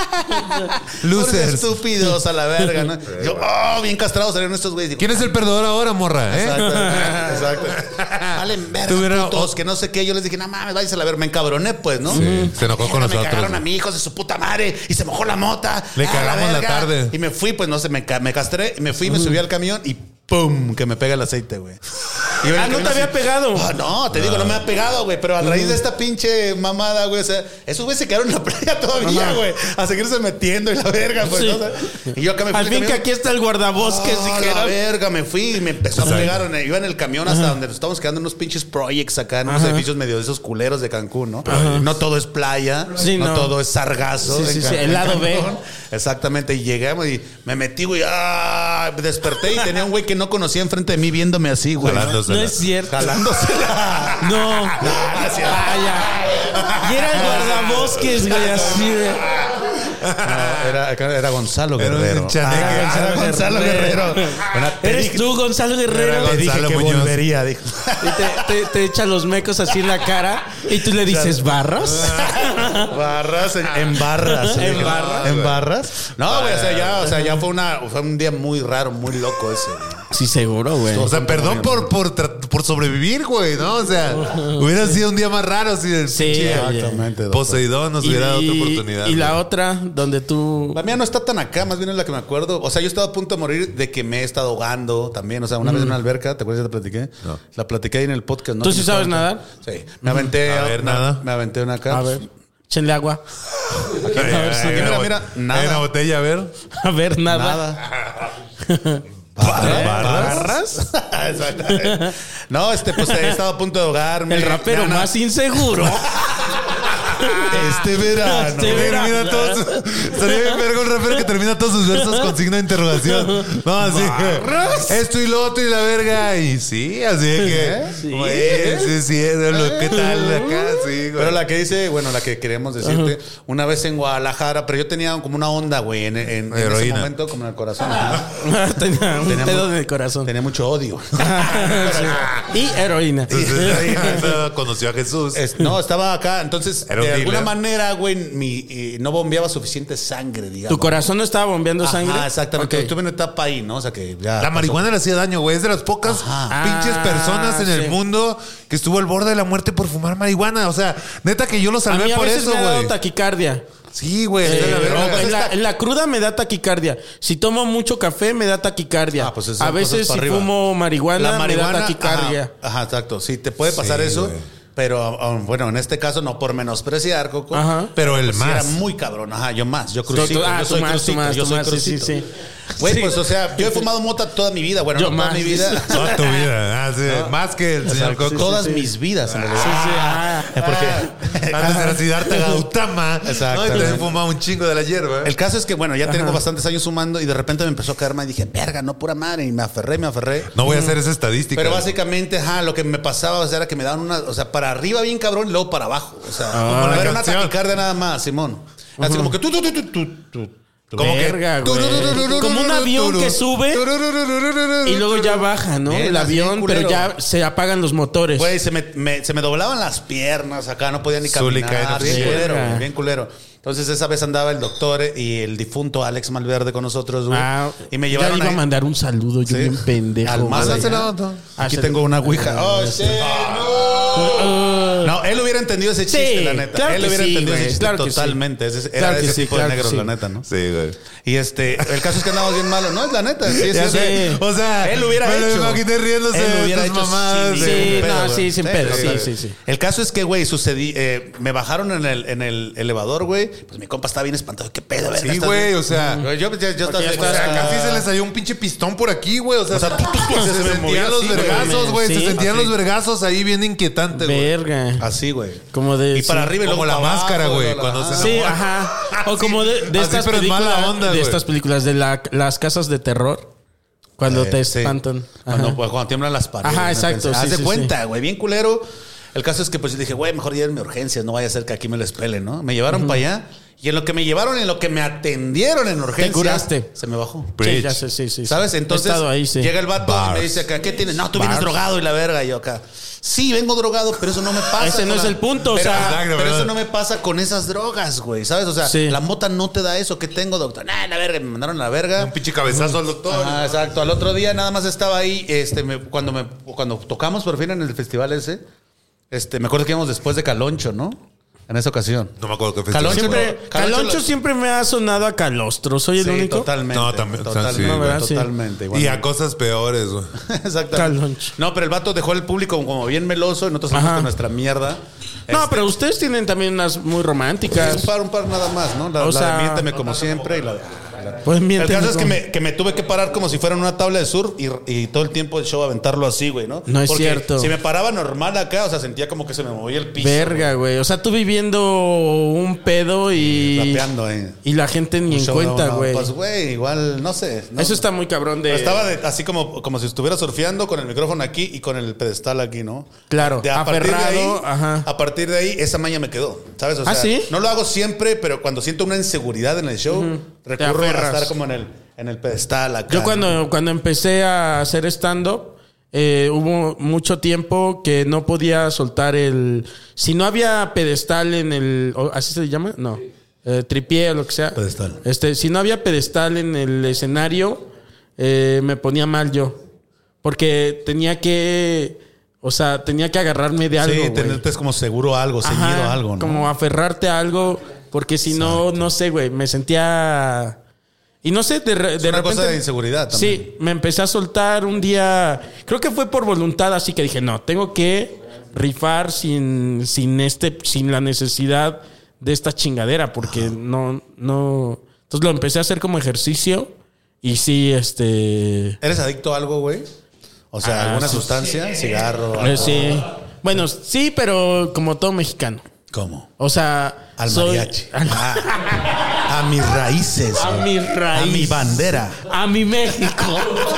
F: Losers.
D: Estúpidos a la verga, ¿no? Yo, oh, bien castrados salieron estos güeyes. Digo,
F: ¿Quién es el perdedor ahora, morra? ¿Eh?
D: Exacto, exacto. Valen verga,
F: Tuviera-
D: putos, que no sé qué. Yo les dije, no mames, váyanse a la ver. Me encabroné, pues, ¿no?
F: Sí, se enojó con
D: Me
F: nosotros.
D: cagaron a mi hijo de su puta madre y se mojó la mota.
F: Le
D: Ah,
F: cagamos la
D: verga.
F: tarde.
D: Y me fui, pues, no sé, me, ca- me castré. Me fui, me subí al camión y ¡pum! Que me pega el aceite, güey. Y yo en el
E: Ah, no
D: camión
E: te había
D: así,
E: pegado.
D: Ah, no, te digo, no me ha pegado, güey. Pero a raíz de esta pinche mamada, güey, o sea, esos güeyes se quedaron en la playa todavía,
E: Ajá.
D: güey. A seguirse metiendo y la verga, pues,
E: Sí.
D: ¿no? O sea, y yo acá me fui
E: Al
D: al
E: fin que
D: camión.
E: aquí está el guardabosques.
D: Oh, la
E: dijeron.
D: verga, me fui y me empezó
F: Exacto.
D: a pegar. en el- Iba en el camión hasta donde nos estábamos quedando en unos pinches projects acá, en unos
E: Ajá.
D: edificios medio de esos culeros de Cancún, ¿no? No todo es playa,
E: Sí,
D: no,
E: no.
D: todo es sargazo.
E: Sí,
D: en
E: sí, sí,
D: Can-
E: el
D: en
E: lado B.
D: Cancún. Exactamente, y llegamos y me metí, güey, ah, desperté y tenía un güey que no conocía enfrente de mí viéndome así, güey.
F: Jalándosela.
E: No es cierto.
D: Jalándosela.
E: No. Ah, ya. Y era el guardabosques, güey, así de.
D: No, era, era Gonzalo
F: Era un
D: Guerrero.
F: chaneque.
D: Ah, era Gonzalo Guerrero. Bueno, te
E: ¿Eres
D: dije-
E: tú, Gonzalo Guerrero?
F: Era
D: Te dije
F: Gonzalo
D: que
F: Muñoz.
D: volvería, dijo.
E: Y te, te, te echa los mecos así en la cara y tú le dices, ¿barras?
D: Barras, en, en barras.
E: En
D: dije.
E: barras.
D: En barras. No, güey, o sea, ya, o sea, ya fue una, fue un día muy raro, muy loco ese. güey.
E: Sí, seguro, güey.
F: O sea, perdón por, por, tra- por sobrevivir, güey, ¿no? O sea, hubiera sido un día más raro si el
E: Sí,
F: pinche
E: oye.
D: Exactamente, doctor.
F: Poseidón nos hubiera dado otra oportunidad.
E: Y la
F: güey.
E: otra, donde tú.
D: La mía no está tan acá, más bien es la que me acuerdo. O sea, yo estaba a punto de morir de que me he estado ahogando también. O sea, una vez en una alberca, ¿te acuerdas que te platiqué?
F: No.
D: La platiqué ahí en el podcast, ¿no?
E: ¿Tú
D: Que
E: sí
D: me
E: sabes
D: estaba-
E: nadar?
D: Sí. Me aventé.
F: A ver,
D: me-
F: nada.
D: Me aventé una acá.
E: A ver, échenle agua.
F: Aquí,
D: A ver, sí, mira, mira, nada.
F: Hay una botella, a ver.
E: A ver, nada.
D: Nada. ¿Barras? Exactamente. No, este, pues he estado a punto de ahogarme.
E: El rapero
D: Me han-
E: más inseguro.
D: Este verano.
E: Este verano.
F: Termina todos. Estaría bien verga un rapero que termina todos sus versos con signo de interrogación. No, así que. Esto y lo otro y la verga. Y sí, así de que.
E: Sí.
F: Güey, sí, sí, es lo ¿qué tal acá? Sí, güey.
D: Pero la que dice, bueno, la que queremos decirte, una vez en Guadalajara, pero yo tenía como una onda, güey, en, en- en ese
F: Heroína.
D: momento, como en el corazón. ajá.
E: Tenía un
D: Tenía
E: pedo
D: mu-
E: en el corazón.
D: Tenía mucho odio.
E: Sí. Y heroína.
F: Entonces, ahí conoció a Jesús.
D: Es- no, estaba acá. Entonces,
F: Era un
D: de alguna
F: dealer.
D: manera, güey, mi, eh, no bombeaba suficiente sangre, digamos.
E: ¿Tu corazón no estaba bombeando
D: Ajá,
E: sangre?
D: exactamente.
E: Ok.
D: Estuve en una etapa ahí, ¿no? O sea, que ya.
F: La
D: pasó.
F: marihuana le hacía daño, güey. Es de las pocas
D: Ajá.
F: pinches
E: Ah,
F: personas en el
E: sí.
F: mundo que estuvo al borde de la muerte por fumar marihuana. O sea, neta que yo lo
E: A
F: salvé
E: mí a
F: por
E: veces
F: eso,
E: me ha dado
F: güey.
E: taquicardia.
F: Sí, güey.
E: Eh,
F: está la verga.
E: no, en, la, en la cruda me da taquicardia. Si tomo mucho café, me da taquicardia.
D: Ah, pues eso
E: a
D: son
E: veces,
D: cosas
E: si
D: para arriba.
E: fumo marihuana,
D: La marihuana,
E: me da taquicardia.
D: Ajá, ajá, exacto. Sí, te puede pasar
F: Sí,
D: eso.
F: güey.
D: Pero um, bueno, en este caso no por menospreciar, Coco.
E: Ajá.
F: Pero el
D: Pues sí
F: más.
D: era muy cabrón. Ajá, yo más. Yo crucito.
E: Tú- ah,
D: yo
E: tú
D: soy
E: más, tú
D: crucito.
E: más,
D: yo
E: tú
D: soy
E: más, sí,
D: crucito.
E: sí, sí.
D: Güey, pues o sea, yo he fumado mota toda mi vida. Bueno,
E: Yo
D: no toda
E: más.
D: mi vida.
F: Toda tu vida. Ah, sí. Más que el señor Coco.
D: Todas
E: sí.
D: mis vidas, en realidad.
E: Sí, sí, ah.
D: Eh, porque
F: Antes era Siddhartha Gautama.
D: Exacto.
F: ¿no? Y también fumaba un chingo de la hierba.
D: el caso es que, bueno, ya tengo bastantes años fumando y de repente me empezó a caer mal y dije, verga, no pura madre. Y me aferré, me aferré.
F: No voy a hacer esa estadística.
D: Pero básicamente, ajá, lo que me pasaba o sea, era que me daban una, o sea, para arriba bien cabrón y luego para abajo. O sea, como
F: la
D: no era una
F: canción.
D: taquicardia nada más, Simón. Así como que tú, tú, tú, tú, tú, tú.
F: Como que-
E: Verga, güey. Como un avión que sube y luego ya baja, ¿no?
D: Bien,
E: El
D: así,
E: avión,
D: culero.
E: pero ya se apagan los motores.
D: Güey, se me, me- se me doblaban las piernas acá, no podía ni
F: Zuli
D: caminar.
F: cae en
D: Bien
F: la
D: culero,
E: verga.
D: güey, bien culero. Entonces esa vez andaba el doctor y el difunto Alex Malverde con nosotros, güey.
E: Ah,
D: y me
E: ya
D: llevaron
E: le iba
D: ahí.
E: a mandar un saludo, yo
D: Sí.
E: bien pendejo.
D: Al más
E: güey.
D: allá.
F: Mándasela.
D: Aquí
E: Ah,
D: tengo una ouija. Oh, sí, no. No, él hubiera entendido ese chiste,
E: Sí,
D: la neta.
E: claro
D: él
E: que
D: hubiera
E: sí,
D: entendido
E: güey,
D: ese chiste
E: claro que sí.
D: totalmente. Ese- era
E: Claro
D: de
E: que
D: ese
E: sí,
D: tipo
E: claro
D: de
E: que
D: negros,
E: sí.
D: la neta, ¿no?
F: Sí, güey.
D: Y este, el caso es que andamos bien malos, ¿no? Es la neta. Sí, sí,
F: Ya
D: sí.
F: sé. O sea,
D: él lo hubiera
F: me
D: hecho.
F: lo imaginé riéndose
D: Él lo
F: de
D: hubiera
F: tus
D: hecho
F: mamadas.
D: sin
E: Sí,
D: ningún
E: no,
D: pedo,
E: sí,
D: güey.
E: sin pedo, sí,
D: total.
E: sí, sí.
D: El caso es que, güey, sucedí, eh, me bajaron en el, en el elevador, güey. Pues mi compa estaba bien espantado. ¿Qué pedo, verga?
F: Sí,
D: ¿Estás
F: güey,
D: bien?
F: o sea.
D: Güey, Yo, yo, yo estaba
E: ya
F: O
E: estás
F: sea,
E: Ah.
F: casi se les salió un pinche pistón por aquí, güey. O sea,
D: O sea, tú, tú, tú,
F: se,
D: se me movía
F: sentían los
D: así, güey.
F: vergazos, güey.
E: Sí,
F: Se sentían
D: así.
F: los vergazos ahí bien inquietante, güey.
E: Verga.
D: Así, güey.
E: Como de.
D: Y para
E: sí.
D: arriba y
F: Como
D: luego
F: la
D: para
F: máscara,
D: abajo,
F: güey,
D: la-
F: cuando se
D: ajá.
E: Sí,
F: enamora.
E: ajá. O como de, de
F: Así,
E: estas
F: pero es mala
E: películas.
F: onda,
E: de
F: güey.
E: estas películas de la- las casas de terror. Cuando
D: Eh,
E: te
D: sí.
E: espantan.
D: Cuando,
E: Ajá.
D: pues, cuando tiemblan las paredes.
E: Ajá,
D: ¿no?
E: exacto,
D: Pensé,
E: sí,
D: Haz de
E: sí,
D: cuenta, güey, bien culero. El caso es que pues yo dije, güey, mejor llévenme urgencias, no vaya a ser que aquí me les pelen, ¿no? Me llevaron para allá y en lo que me llevaron, en lo que me atendieron en urgencias,
E: curaste.
D: se me bajó.
E: Sí,
F: Preach.
E: ya sé, sí, sí. sí.
D: ¿Sabes?
E: He
D: Entonces
E: estado ahí, sí.
D: llega el vato y
F: Bars.
D: me dice acá, ¿qué tienes? No, tú vienes
E: Bars.
D: drogado y la verga. Y yo acá, sí, vengo drogado, pero eso no me pasa.
E: Ese no
D: con
E: es
D: la-
E: el punto, o
D: pero,
E: sea-
D: ajá,
F: Exacto,
D: pero
F: ¿verdad?
D: eso no me pasa con esas drogas, güey, ¿sabes? O sea,
E: Sí.
D: la mota no te da eso. ¿Qué tengo, doctor? Nah, la verga, me mandaron a la verga.
F: Un pinche cabezazo al doctor.
D: Ajá, exacto. Al otro día nada más estaba ahí, este, me- cuando me, cuando tocamos por fin en el festival ese, este, me acuerdo que íbamos después de Caloncho, ¿no? En esa ocasión.
F: No me acuerdo qué festival.
D: Caloncho,
E: Siempre,
D: Caloncho
E: Caloncho
D: lo-
E: siempre me ha sonado a calostro. ¿Soy el
D: Sí,
E: único?
D: totalmente.
F: No, también,
D: Totalmente,
F: sí,
E: güey. ¿verdad? Sí.
D: totalmente.
F: Y
D: igualmente.
F: a cosas peores, güey.
D: Exactamente.
E: Caloncho.
D: No, pero el vato dejó el público como bien meloso y nosotros
E: Ajá.
D: fuimos con nuestra mierda.
E: No,
D: Este,
E: pero ustedes tienen también unas muy románticas.
D: un par, un par nada más, ¿no? La,
E: O
D: la
E: sea-
D: de Miénteme como siempre y la de...
E: Pues
D: El
E: miénteme
D: caso es que
E: como-
D: me, que me tuve que parar como si fuera en una tabla de surf y, y todo el tiempo el show aventarlo así, güey, ¿no?
E: No es
D: Porque
E: cierto.
D: Si me paraba normal acá, o sea, sentía como que se me movía el piso.
E: Verga, güey. O sea, tú viviendo un pedo y.
D: Rapeando ahí.
E: Y la gente ni
D: Un
E: en
D: show,
E: cuenta,
D: no, no,
E: güey.
D: Pues, güey, igual, no sé. ¿no?
E: Eso está muy cabrón de.
D: Pero estaba de- así como, como si estuviera surfeando con el micrófono aquí y con el pedestal aquí, ¿no?
E: Claro,
D: De- a partir de ahí,
E: aferrado, ajá.
D: A partir de ahí, esa maña me quedó, ¿sabes? O
E: ¿Ah,
D: sea,
E: sí?
D: no lo hago siempre, pero cuando siento una inseguridad en el show,
E: Te
D: recurro a
E: aferras.
D: estar como en el, en el pedestal acá.
E: Yo cuando, cuando empecé a hacer stand-up, eh, hubo mucho tiempo que no podía soltar el... Si no había pedestal en el... o- ¿Así se llama? No. Eh, tripié o lo que sea.
D: Pedestal.
E: Este, si no había pedestal en el escenario, eh, me ponía mal yo. Porque tenía que... O sea, tenía que agarrarme de algo,
D: Sí,
E: güey.
D: tenerte como seguro a algo, ceñido
E: Ajá,
D: a algo, ¿no?
E: Como aferrarte a algo, porque si no, no sé, güey, me sentía... Y no sé, de, re-
D: Es
E: de
D: una
E: repente...
D: cosa de inseguridad también.
E: Sí, me empecé a soltar un día, creo que fue por voluntad, así que dije, no, tengo que rifar sin, sin, este, sin la necesidad de esta chingadera, porque no, no... Entonces lo empecé a hacer como ejercicio y sí, este...
D: ¿Eres adicto a algo, güey? O sea,
E: Ah,
D: alguna
E: sí.
D: sustancia, cigarro.
E: eh,
D: algo?
E: sí. Bueno, sí, pero como todo mexicano.
D: ¿Cómo?
E: O sea...
D: Al
E: soy-
D: mariachi. Ah, a mis raíces.
E: A
D: güey.
E: mis raíces.
D: A mi bandera.
E: A mi México.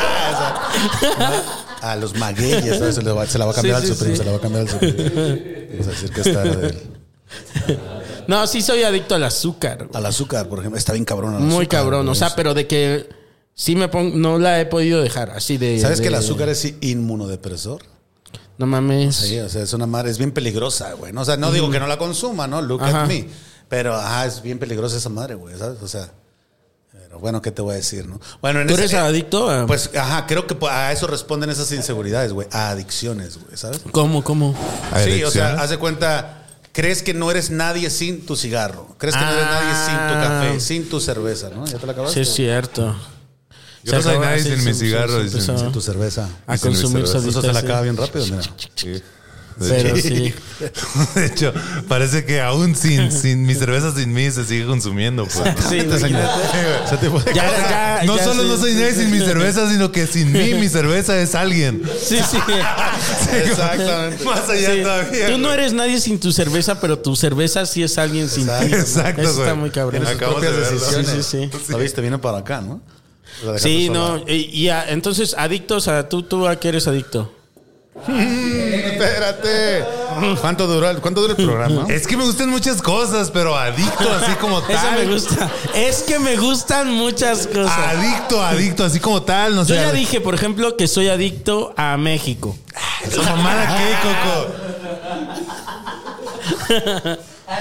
D: A los magueyes. ¿sabes? Se, le va- se la va a cambiar
E: Sí,
D: al
E: sí,
D: Supreme.
E: sí.
D: Se la va a cambiar al Supreme. Vamos a decir que está del-
E: No, sí soy adicto al azúcar. güey.
D: al azúcar, por ejemplo. Está bien cabrón. el
E: Muy
D: azúcar,
E: cabrón. O
D: güey.
E: sea, pero de que sí me pongo... No la he podido dejar. Así de...
D: ¿Sabes
E: de-
D: que el azúcar es inmunodepresor?
E: No mames.
D: Sí, o sea, es una madre, es bien peligrosa, güey. ¿no? O sea, no digo que no la consuma, ¿no? Look
E: Ajá.
D: at me. Pero, ajá, es bien peligrosa esa madre, güey, ¿sabes? O sea, pero bueno, ¿qué te voy a decir, no? Bueno, en
E: ¿Tú
D: ese-
E: eres adicto? a-
D: Pues, ajá, creo que a eso responden esas inseguridades, güey. A adicciones, güey, ¿sabes?
E: ¿Cómo, cómo?
F: ¿A
D: Sí, o sea,
F: elecciones?
D: haz de cuenta, crees que no eres nadie sin tu cigarro. Crees que ah. no eres nadie sin tu café, sin tu cerveza, ¿no? ¿Ya te la acabaste?
E: Sí, es cierto.
F: Yo no soy nadie sin mi cigarro y sin,
D: sin tu cerveza.
E: A consumir solita.
D: Eso se la acaba bien rápido, mira.
F: Sí.
E: De Pero hecho, sí.
F: De hecho, parece que aún sin, sin mi cerveza, sin mí, se sigue consumiendo. Pues.
E: Sí, ya, ya,
F: no
E: ya,
F: solo
E: sí.
F: no soy nadie sin mi cerveza, sino que sin mí, mi cerveza es alguien.
E: Sí, sí.
F: Sí, exactamente. Más allá
E: sí.
F: todavía.
E: Tú no eres nadie sin tu cerveza, pero tu cerveza sí es alguien sin
F: Exacto,
E: ti.
F: Exacto,
E: Eso
F: güey.
E: está muy cabrón.
F: Acabamos de verlo.
E: Sí, sí, sí.
D: ¿Lo viste? Viene para acá, ¿no?
E: Sí, no. Y, y a, entonces, adictos a... ¿Tú, tú a qué eres adicto?
D: Espérate. ¿Cuánto dura, ¿Cuánto dura el programa?
F: Es que me gustan muchas cosas, pero adicto así como tal.
E: Eso me gusta. Es que me gustan muchas cosas.
F: Adicto, adicto, así como tal. No sé.
E: Yo ya dije, por ejemplo, que soy adicto a México.
F: ¿Esa mamada qué, Coco?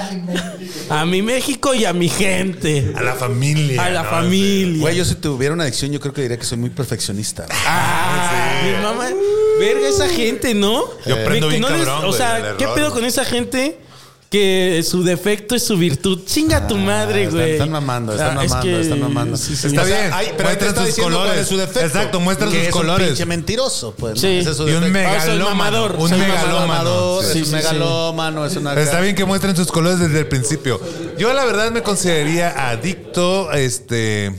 E: A mi México y a mi gente.
F: A la familia.
E: A la
F: ¿no?
E: familia.
D: Güey, yo si tuviera una adicción, yo creo que diría que soy muy perfeccionista.
E: Ah, sí. Mi mamá. Verga, esa gente, ¿no?
F: Yo aprendo bien
E: no les,
F: cabrón,
E: O sea,
F: güey,
E: ¿qué
F: error,
E: pedo
F: güey.
E: con esa gente? Que su defecto es su virtud. Chinga tu madre,
D: están,
E: güey.
D: están mamando, están
E: Ah, es
D: mamando,
E: que-
D: están mamando.
E: sí, sí.
F: Está
D: O sea,
F: bien.
D: hay- pero ahí te
F: Muestran
D: está
F: sus
D: diciendo cuál
F: colores.
D: es su defecto.
F: Exacto, muestran
D: que
F: sus
D: es
F: colores.
D: Un pinche mentiroso, pues. ¿no?
E: Sí.
D: Ese es su
F: Y un
D: defecto.
F: megalómano.
E: soy mamador,
F: Un
E: soy
F: megalómano.
D: Mamador,
F: Sí.
D: es
E: Sí,
D: un
E: sí,
D: megalómano, es una...
F: Está bien que muestren sus colores desde el principio. Yo la verdad me consideraría adicto este,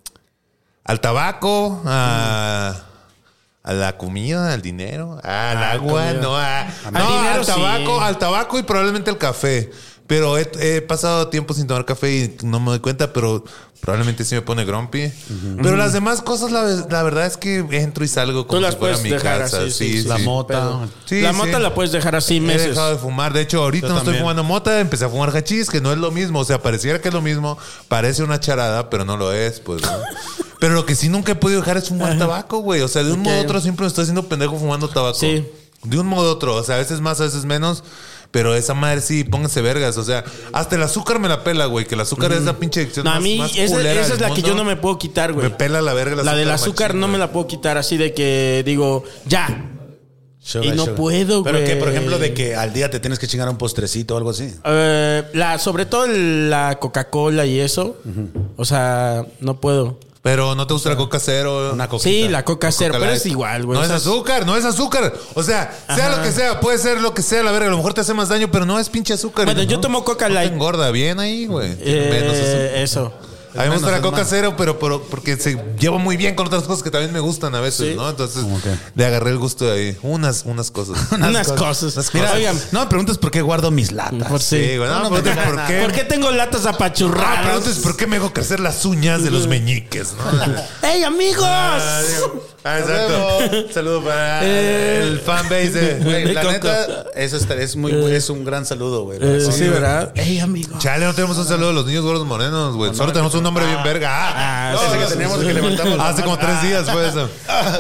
F: al tabaco, a, a la comida, al dinero, al
E: Ah,
F: agua,
E: comida.
F: no, a,
E: Al
F: no,
E: dinero,
F: al tabaco,
E: sí.
F: al tabaco y probablemente al café. Pero he, he pasado tiempo sin tomar café y no me doy cuenta, pero probablemente sí me pone grumpy. Uh-huh. Pero las demás cosas, la, la verdad es que entro y salgo como
E: Tú las
F: si fuera
E: puedes
F: mi
E: dejar
F: casa.
E: así, sí, sí,
D: La
E: sí.
D: mota.
F: Sí,
E: la
F: sí.
E: mota la puedes dejar así
F: He
E: meses.
F: dejado de fumar. De hecho, ahorita
D: Yo
F: no
D: también.
F: estoy fumando mota. Empecé a fumar hachís, que no es lo mismo. O sea, pareciera que es lo mismo. Parece una charada, pero no lo es, pues, ¿no? Pero lo que sí nunca he podido dejar es fumar tabaco, güey. O sea, de un
E: Ok.
F: modo u otro siempre me estoy haciendo pendejo fumando tabaco.
E: Sí.
F: De un modo u otro. O sea, a veces más, a veces menos. Pero esa madre sí, pónganse vergas. O sea, hasta el azúcar me la pela, güey. Que el azúcar es la pinche adicción
E: No, a
F: más,
E: mí
F: más
E: esa,
F: culera
E: esa
F: del
E: es la que
F: mundo.
E: yo no me puedo quitar, güey.
F: Me pela la verga el
E: La
F: azúcar.
E: del azúcar
F: machín,
E: no me
F: güey.
E: la puedo quitar así de que digo, ya.
D: Sugar,
E: Y no
D: sugar.
E: puedo,
D: Pero
E: güey.
D: que, por ejemplo, de que al día te tienes que chingar un postrecito o algo así.
E: Eh, la, sobre todo la Coca-Cola y eso. O sea, no puedo.
F: Pero no te gusta la coca cero.
D: Una coquita.
E: Sí, la Coca cero, pero
F: Light.
E: es igual, güey.
F: No
E: O
F: es
E: sea,
F: azúcar, no es azúcar. O sea, sea
E: Ajá.
F: lo que sea, puede ser lo que sea, la verga. A lo mejor te hace más daño, pero no es pinche azúcar.
E: Bueno,
F: ¿no?
E: yo tomo Coca
F: No te
E: Light.
F: engorda bien ahí, güey.
E: eh,
F: Menos azúcar.
E: eso.
F: A mí me gusta
D: menos,
F: la
D: es
F: coca
D: más.
F: cero, pero, pero porque se lleva muy bien con otras cosas que también me gustan a veces,
E: Sí.
F: ¿no? Entonces,
D: ¿Cómo qué?
F: le agarré el gusto de ahí. Unas, unas cosas.
E: Unas cosas.
D: Mira,
E: Oigan,
D: no me preguntes por qué guardo mis latas.
E: por sí.
F: Sí, güey. No,
D: No, no
F: no,
D: me
F: preguntes
D: digas
F: por
D: nada.
F: qué.
E: ¿Por qué tengo latas
F: Ah,
E: apachurradas?
F: preguntes por qué me hago crecer las uñas de los meñiques, ¿no?
E: ¡Ey, amigos!
F: Ah, digo, ah, exacto. Saludo para
E: Eh,
F: el fanbase de...
D: Güey, la
E: Coco.
D: neta, eso está- es, muy, es un gran saludo, güey.
E: Eh,
D: Sí,
E: sí, ¿verdad? ¡Ey, amigos!
F: Chale, no tenemos un saludo a los niños gordos morenos, güey. Solo tenemos un nombre bien verga. Ah,
E: Ah,
F: no,
E: sí,
D: Ese que
E: sí,
D: teníamos
E: sí.
D: que levantamos la
F: hace como
D: mano.
F: tres días fue eso.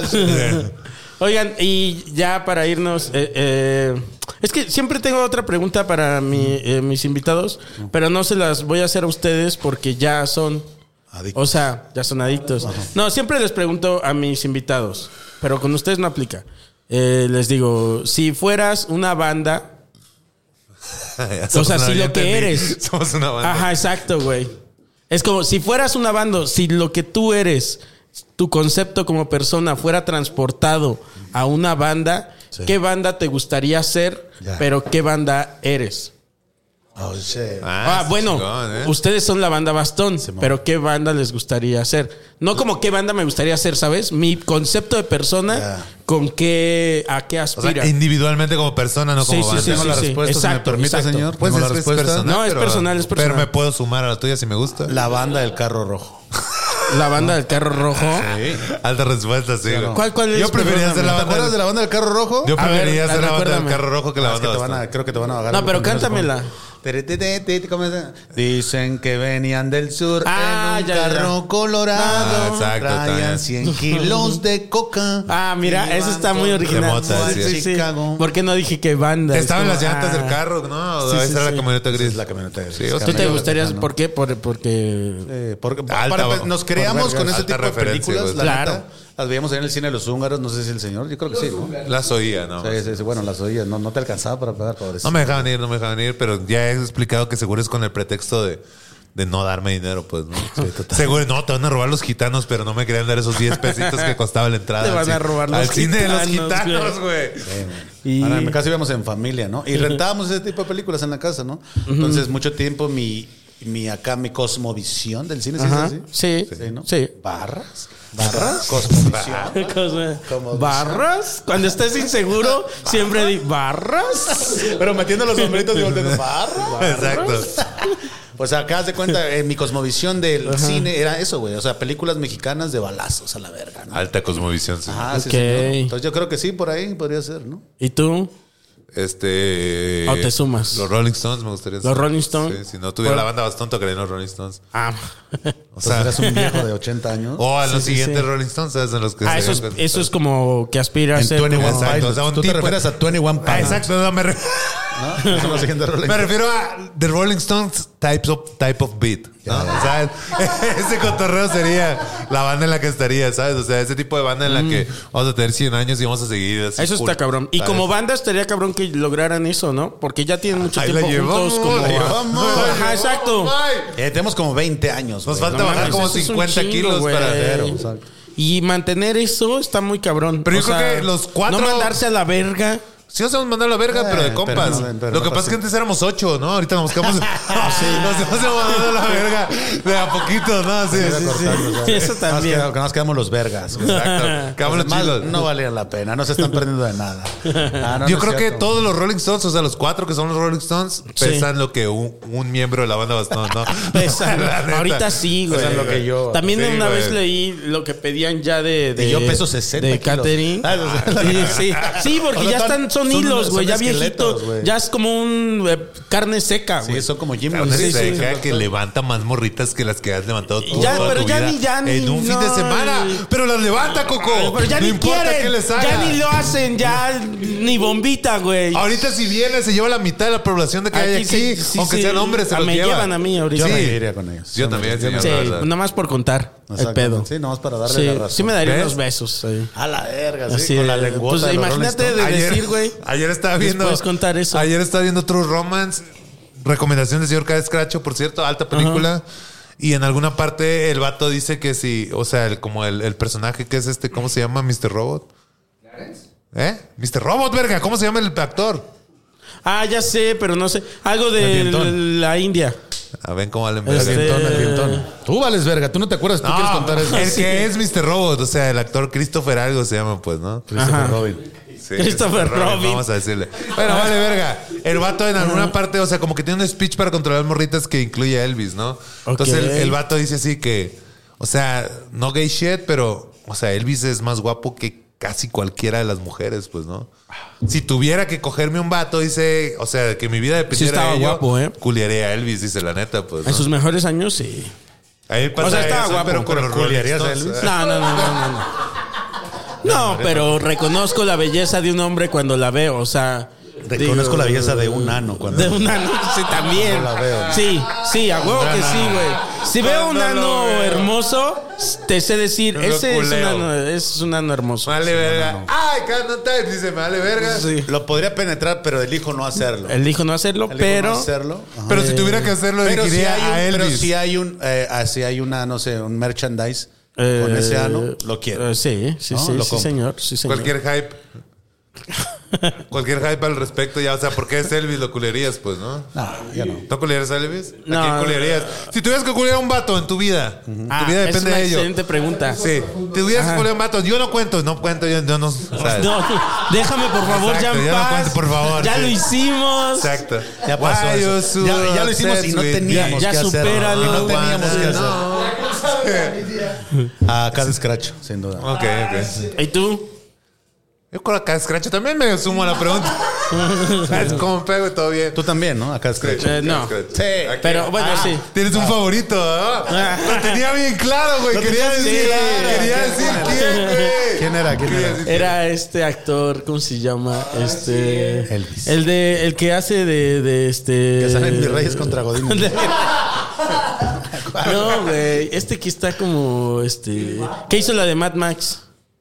E: Oigan, y ya para irnos, eh, eh, es que siempre tengo otra pregunta para mi, eh, mis invitados, pero no se las voy a hacer a ustedes porque ya son,
D: Adictos.
E: o sea, ya son adictos. No, siempre les pregunto a mis invitados, pero con ustedes no aplica. Eh, les digo, si fueras una banda, o sea, si lo que eres.
F: Somos una banda.
E: Ajá, exacto, güey. Es como si fueras una banda, si lo que tú eres, tu concepto como persona fuera transportado a una banda,
D: Sí.
E: ¿qué banda te gustaría ser?
D: Ya.
E: Pero ¿qué banda eres?
D: Oh, shit.
E: Ah,
F: está
E: bueno,
F: chingón, ¿eh?
E: ustedes son la banda Bastón, pero ¿qué banda les gustaría ser? No como qué banda me gustaría ser, ¿sabes? Mi concepto de persona,
D: Ya.
E: con qué, a qué
F: O
E: aspira.
F: sea, individualmente como persona, no
E: Sí,
F: como
E: sí,
F: banda.
E: sí,
D: Tengo la
E: sí.
D: respuesta, si me
E: Exacto,
D: permite,
E: exacto.
D: señor.
F: Pues
D: Tengo
F: es,
D: la
F: es
D: respuesta.
F: personal.
E: No, es
F: pero-
E: personal, es personal.
F: Pero me puedo sumar a la tuya si me gusta.
D: La banda del carro rojo.
E: La banda del carro rojo.
F: Alta respuesta, sí. güey.
E: ¿Cuál- cuál es?
F: Yo preferiría ser la
D: ¿Te
F: banda.
D: acuerdas de la banda del carro rojo?
F: Yo
E: A ver,
F: preferiría ser la banda del
E: recuérdame.
F: carro rojo que la
D: Ah, es que
F: banda
D: te van a,
F: Bastón.
D: creo que te van a agarrar.
E: No, pero
D: porque
E: cántamela.
D: se pone- Tere, te, te, te, ¿cómo es? Dicen que venían del sur
E: Ah,
D: en un
E: ya, ya.
D: carro colorado.
F: Ah, exacto,
D: Traían
F: también.
D: cien kilos de coca.
E: Ah, mira, eso está muy original.
F: De mota,
E: Sí,
F: sí.
E: sí, sí.
D: Chicago.
E: ¿Por qué no dije qué banda?
F: Estaba en
E: Es
F: las
E: como,
F: llantas
E: ah.
F: del carro, ¿no?
E: Sí,
F: Esa
E: sí,
F: era
E: sí.
F: la camioneta gris.
D: Es la camioneta gris.
F: Sí,
D: Es
F: o
E: ¿Tú te
D: camioneta
E: gustaría?
D: gris, ¿no?
E: ¿Por qué? Por- porque...
D: Eh, porque
F: Alta,
D: para-
F: bajo.
D: nos creamos
F: Por
D: con ese
F: alta
D: tipo de
F: referencia,
D: películas,
F: güey.
D: la
E: Claro.
D: neta. Las veíamos ahí en el cine de los húngaros, no sé si el señor, yo creo que sí, ¿no?
F: Las oía, ¿no?
D: Sí, sí, sí, bueno, las oía, no, no te alcanzaba para pagar, pobrecito.
F: No me dejaban ir, no me dejaban ir, pero ya he explicado que seguro es con el pretexto de, de no darme dinero, pues, ¿no? Sí, total. Seguro, no, te van a robar los gitanos, pero no me querían dar esos diez pesitos que costaba la entrada.
E: Te van a robar los
F: al cine de los
E: gitanos,
F: gitanos, güey.
D: Sí,
E: Y-
D: Ahora, en mi casa íbamos en familia, ¿no? Y rentábamos ese tipo de películas en la casa, ¿no? Entonces, mucho tiempo mi, mi acá, mi cosmovisión del cine, ¿sí es
E: Ajá.
D: así?
E: Sí.
D: Sí, ¿no?
E: Sí.
D: ¿Barras? ¿Barras? Cosmovisión.
E: Cosa-
D: Como
E: ¿Barras? Cuando estés inseguro, siempre di ¿barras?
D: Pero metiendo los sombreritos y volteando, ¿barras?
F: Exacto.
D: Pues acá haz de cuenta, en mi cosmovisión del cine era eso, güey. O sea, películas mexicanas de balazos a la verga, ¿no?
F: Alta cosmovisión, sí.
D: Ajá, sí,
E: Ok.
D: señor. Entonces yo creo que sí, por ahí podría ser, ¿no?
E: ¿Y tú?
F: Este.
E: ¿O te sumas?
F: Los Rolling Stones me gustaría.
E: ¿Los Rolling Stones?
F: Sí, si no tuviera la banda Bastón, tocaría los Rolling Stones.
E: Ah,
F: O
D: O sea,
F: sea,
D: eras un viejo de ochenta años.
F: o a los
E: Sí, sí,
F: siguientes
E: sí.
F: Rolling Stones, ¿sabes? En los que
E: ah
F: se
E: eso, es,
F: hagan con-
E: eso es como que aspira a
D: En
E: ser.
D: veintiuno
E: como-
F: Exacto,
D: Pilots.
F: o sea, un
D: Tú te
F: tipo-
D: refieres a veintiuno
F: Ah,
D: Pilots.
F: exacto, no, me, re-
D: ¿No? Son los siguientes Rolling
F: me
D: Stones.
F: refiero a The Rolling Stones types of, type of beat. ¿no? O sea, ese cotorreo sería la banda en la que estaría, ¿sabes? O sea, ese tipo de banda en la que vamos a tener cien años y vamos a seguir así.
E: Eso
F: cool,
E: está cabrón. Y
F: ¿sabes?
E: como banda estaría cabrón que lograran eso, ¿no? Porque ya tienen mucho
F: Ahí
E: tiempo
F: la llevamos,
E: juntos. Como
F: la llevamos.
E: Ajá, exacto.
F: Ay,
D: Eh, tenemos como veinte años.
F: Nos
D: güey.
F: falta
E: No
F: bajar
E: mames,
F: como
E: eso es un
F: cincuenta
E: chingo,
F: kilos
E: güey.
F: para
D: Cero, exacto.
E: Y mantener eso está muy cabrón.
F: Pero
E: O
F: yo creo
E: sea,
F: que los cuatro-
E: No mandarse a la verga.
F: Sí nos hemos mandado a la verga,
D: Eh,
F: pero de
D: pero
F: compas.
D: no, pero
F: Lo
D: no
F: que pasa es que
D: pasa.
F: antes éramos ocho, ¿no? Ahorita nos buscamos. Nos hemos mandado a la verga de a poquito, ¿no? Sí, sí, sí.
E: Sí, eso
D: Nos
E: también.
D: quedamos, que nos quedamos los vergas. güey.
F: Exacto. Quedamos los
D: Los demás
F: chilos.
D: no valían la pena, no se están perdiendo de nada. Ah, no,
F: Yo
D: no
F: creo
D: es
F: que
D: cierto.
F: todos los Rolling Stones, o sea, los cuatro que son los Rolling Stones,
E: Sí.
F: pesan lo que un, un miembro de la banda Bastón, ¿no?
E: Pesan.
F: La neta.
E: Ahorita sí, güey.
D: Pesan lo que yo.
E: También
F: Sí,
E: una
F: güey.
E: vez leí lo que pedían ya de. de
D: Y yo peso sesenta
E: De
D: kilos.
E: catering.
D: Ah, o sea,
E: sí, sí. Sí, porque
D: o sea,
E: ya
D: son-
E: están, son
D: son
E: hilos,
D: unos-
E: güey.
D: son
E: Ya viejito.
D: esqueletos, güey.
E: Ya es como un eh, carne seca, güey.
D: Sí, son como Jim
F: Carne
E: Sí, sí,
F: seca
E: sí.
F: que levanta más morritas que las que has levantado tú
E: Ya,
F: toda
E: pero
F: tu
E: ya
F: vida
E: ni- ya ni-
F: en un fin
E: no,
F: de semana.
E: y-
F: Pero las levanta, Coco.
E: Pero ya
F: no
E: ni
F: importa
E: quieren.
F: qué les haga.
E: Ya ni lo hacen. Ya ni bombita, güey.
F: Ahorita si viene se lleva la mitad de la población de que hay
E: Aquí
F: aquí,
E: sí, sí,
F: aunque
E: sí.
F: sean hombres se
E: Ah,
F: los
E: me
F: lleva.
E: llevan a mí ahorita.
D: Yo
F: Sí.
D: me iría con ellos.
F: Yo también,
D: Yo me-
F: señor.
E: Sí,
F: la verdad.
E: nada más por contar el
D: Exactamente.
E: pedo.
D: Sí, nomás para darle
E: Sí,
D: la razón.
E: sí me daría
F: ¿Ves?
E: unos besos. sí.
D: A la verga, sí,
E: Así
D: con
E: de-
D: la lengüota
E: pues,
D: de los
E: imagínate
D: Rolling
E: de
D: Stones.
E: decir, güey.
F: Ayer estaba viendo.
E: Después contar eso.
F: Ayer estaba viendo True Romance. Recomendación del señor K. Scratcho, por cierto, alta película. Y en alguna parte el vato dice que si, o sea, el, como el, el personaje que es este, ¿cómo se llama? mister Robot. ¿Eh? mister Robot, verga, ¿cómo se llama el actor?
E: Ah, ya sé, pero no sé. Algo
D: El
E: de
D: dientón.
E: la India.
F: A ver cómo valen
E: Este-
F: verga.
D: El dientón. Tú vales verga, tú no te acuerdas, tú
F: No,
D: quieres contar eso.
F: el que es mister Robot, o sea, el actor Christopher algo se llama, pues, ¿no?
D: Christopher
E: Ajá.
D: Robin.
F: Sí,
E: Christopher Robin.
F: Vamos a decirle. Bueno, vale, verga. El vato en alguna parte, o sea, como que tiene un speech para controlar morritas que incluye a Elvis, ¿no? Entonces el,
E: Ok.
F: el vato dice así que, o sea, no gay shit, pero, o sea, Elvis es más guapo que casi cualquiera de las mujeres, pues, ¿no? Si tuviera que cogerme un vato, dice, o sea, que mi vida dependiera
E: estaba
F: de ello,
E: guapo, ¿eh?
F: culiaré a Elvis, dice la neta, pues,
E: En
F: ¿no?
E: sus mejores años, sí.
F: A mí me pasa
E: O sea, estaba
F: eso,
E: guapo,
F: pero con
D: pero
F: los Rolling
D: culiarías a
F: Stones,
D: Elvis.
F: ¿eh?
E: No, no, no, no, no. No, No, pero reconozco la belleza de un hombre cuando la veo. O sea.
D: Reconozco
E: digo,
D: la belleza de un ano cuando
E: De un ano, sí, también.
D: No la veo.
E: Sí, sí, a huevo que sí, güey. Si veo un
F: Cuando lo
E: ano
F: veo.
E: hermoso, te sé decir,
F: Lo
E: ese es un
F: culeo.
E: ano, ese es un ano hermoso.
F: Vale, verga. Ay, Carno Time, dice, me vale, verga.
E: Sí.
D: lo podría penetrar, pero elijo no hacerlo.
E: Él dijo no hacerlo,
D: Elijo
E: pero.
D: no hacerlo. Ajá.
F: Pero si tuviera que hacerlo,
D: Pero si
F: elegiría
D: hay un,
F: a Elvis.
D: pero si hay un, eh, ah, si hay una, no sé, un merchandise
E: eh,
D: con ese ano, lo quiero.
E: eh, sí, sí,
D: ¿No?
E: sí,
D: Lo
E: sí,
D: compro.
E: señor. Sí, señor.
F: Cualquier hype. Cualquier hype al respecto, ya, o sea, ¿por qué es Elvis? Lo culerías, pues, ¿no?
D: No, ya no.
F: ¿No culerías a Elvis? ¿A
E: No.
F: quién culerías? Si tuvieras que culear a un vato en tu vida,
E: Ah,
F: tu vida
E: es
F: depende
E: una
F: de ello.
E: excelente pregunta.
F: Sí, tuvieras que culear a un vato. Yo no cuento, no cuento, yo, yo no. ¿sabes?
E: No, déjame por favor,
F: Exacto,
E: ya en
F: ya no
E: paz.
F: cuente, por favor,
E: Ya
F: sí.
E: lo hicimos.
F: Exacto.
D: Ya pasó
F: Why
D: eso.
F: you so
D: Ya- ya lo hicimos y no
F: obsessed with
D: teníamos
F: me?
E: Ya
D: que hacerlo.
E: supéralo.
D: Y no teníamos que hacerlo.
F: No.
D: A cada escracho, sin duda.
F: Ok, ok.
E: ¿Y tú?
F: Yo con acá escracho también me sumo a la pregunta. ¿Sabes cómo pego y todo bien?
D: Tú también, ¿no? Acá escracho.
E: Eh, no.
D: Sí.
F: Aquí.
E: Pero bueno, sí.
F: Tienes un favorito, ¿no? Lo tenía bien claro, güey.
D: Lo
F: Quería
D: tenías
F: decir,
D: bien claro.
F: quería
D: ¿Quién
F: decir
D: era?
F: quién, güey.
D: ¿Quién era? ¿Quién
F: Quería
D: era?
F: decir
E: Era este actor, ¿cómo se llama? Este.
D: Elvis.
E: El de. El que hace de, de este.
D: Que salen mis reyes contra Godín.
E: No, güey. Este que está como. Este. ¿Qué hizo la de Mad Max?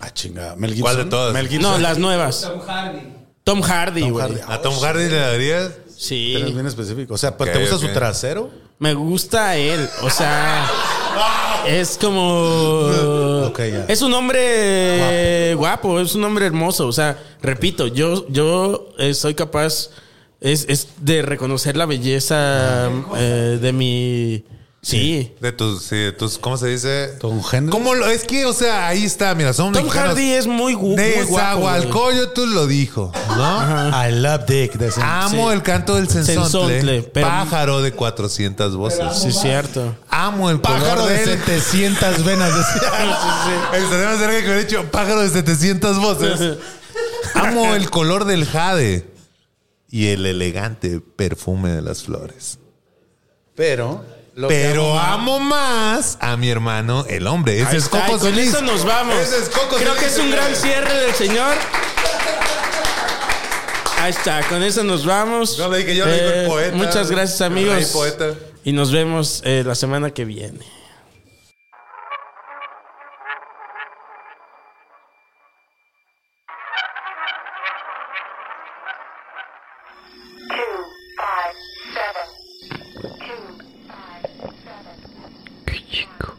D: Ah, chingada. Mel Gibson.
F: ¿Cuál de todas?
D: Mel Gibson.
E: No, las nuevas.
G: Tom Hardy.
E: Tom Hardy,
D: Tom
E: güey.
D: Hardy.
F: ¿A Tom Hardy le darías?
E: Sí.
D: Pero es bien específico. O sea,
F: Ok,
D: ¿te gusta
F: ok.
D: su trasero?
E: Me gusta él. O sea, es como.
D: Ok, ya.
E: Es un hombre guapo. es un hombre hermoso. O sea, repito, yo, yo eh, soy capaz es, es de reconocer la belleza eh, de mi. Sí.
F: De tus, sí, de tus, ¿cómo se dice?
D: ¿Ton género?
F: ¿Cómo lo? Es que, o sea, ahí está, mira, son
E: Tom
F: mexicanos.
E: Hardy es muy, gu- muy guapo. güey.
F: Nezahualcóyotl lo dijo, ¿no?
D: I love dick. de ese-
F: Amo
E: Sí.
F: el canto del censontle,
E: Censontle, pero-
F: pájaro de cuatrocientas voces.
E: Sí, es cierto.
F: Amo el
D: Pájaro
F: color
D: de
F: del...
D: setecientas venas.
F: Estaría más cerca que hubiera dicho pájaro de setecientas voces. Amo el color del jade y el elegante perfume de las flores.
D: Pero... lo que
F: Pero
D: amo-
F: amo más a mi hermano, el hombre. Ese
E: Ahí
F: es
E: está,
F: Coco
E: y con
F: Celis.
E: eso nos vamos.
F: Ese es Coco
E: Creo
F: Celis,
E: que es un
F: señor.
E: gran cierre del señor. Ahí está, con eso nos vamos.
F: No, le dije yo, le digo el poeta.
E: Muchas gracias,
F: El
E: amigos.
F: rey poeta.
E: Y nos vemos eh, la semana que viene.
H: Two, five, seven. Two, five, seven.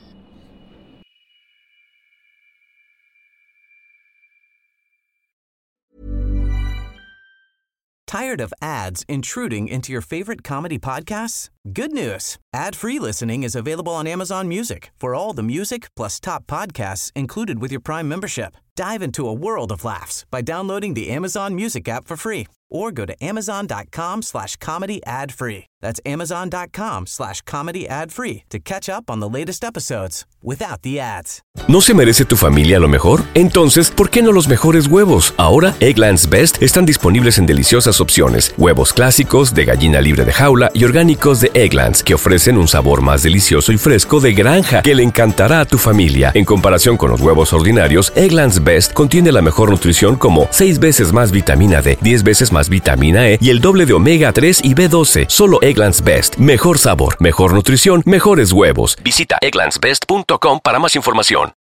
C: Tired of ads intruding into your favorite comedy podcasts? Good news. Ad-free listening is available on Amazon Music for all the music plus top podcasts included with your Prime membership. Dive into a world of laughs by downloading the Amazon Music app for free or go to amazon.com slash comedy ad free. That's amazon.com slash comedy ad free to catch up on the latest episodes without the ads.
I: ¿No se merece tu familia lo mejor? Entonces, ¿por qué no los mejores huevos? Ahora, Eggland's Best están disponibles en deliciosas opciones. Huevos clásicos, de gallina libre de jaula y orgánicos de Eggland's, que ofrecen un sabor más delicioso y fresco de granja que le encantará a tu familia. En comparación con los huevos ordinarios, Eggland's Best contiene la mejor nutrición como seis veces más vitamina D, diez veces más vitamina E y el doble de omega tres y B doce. Solo Eggland's Best. Mejor sabor, mejor nutrición, mejores huevos. Visita egglands best punto com para más información.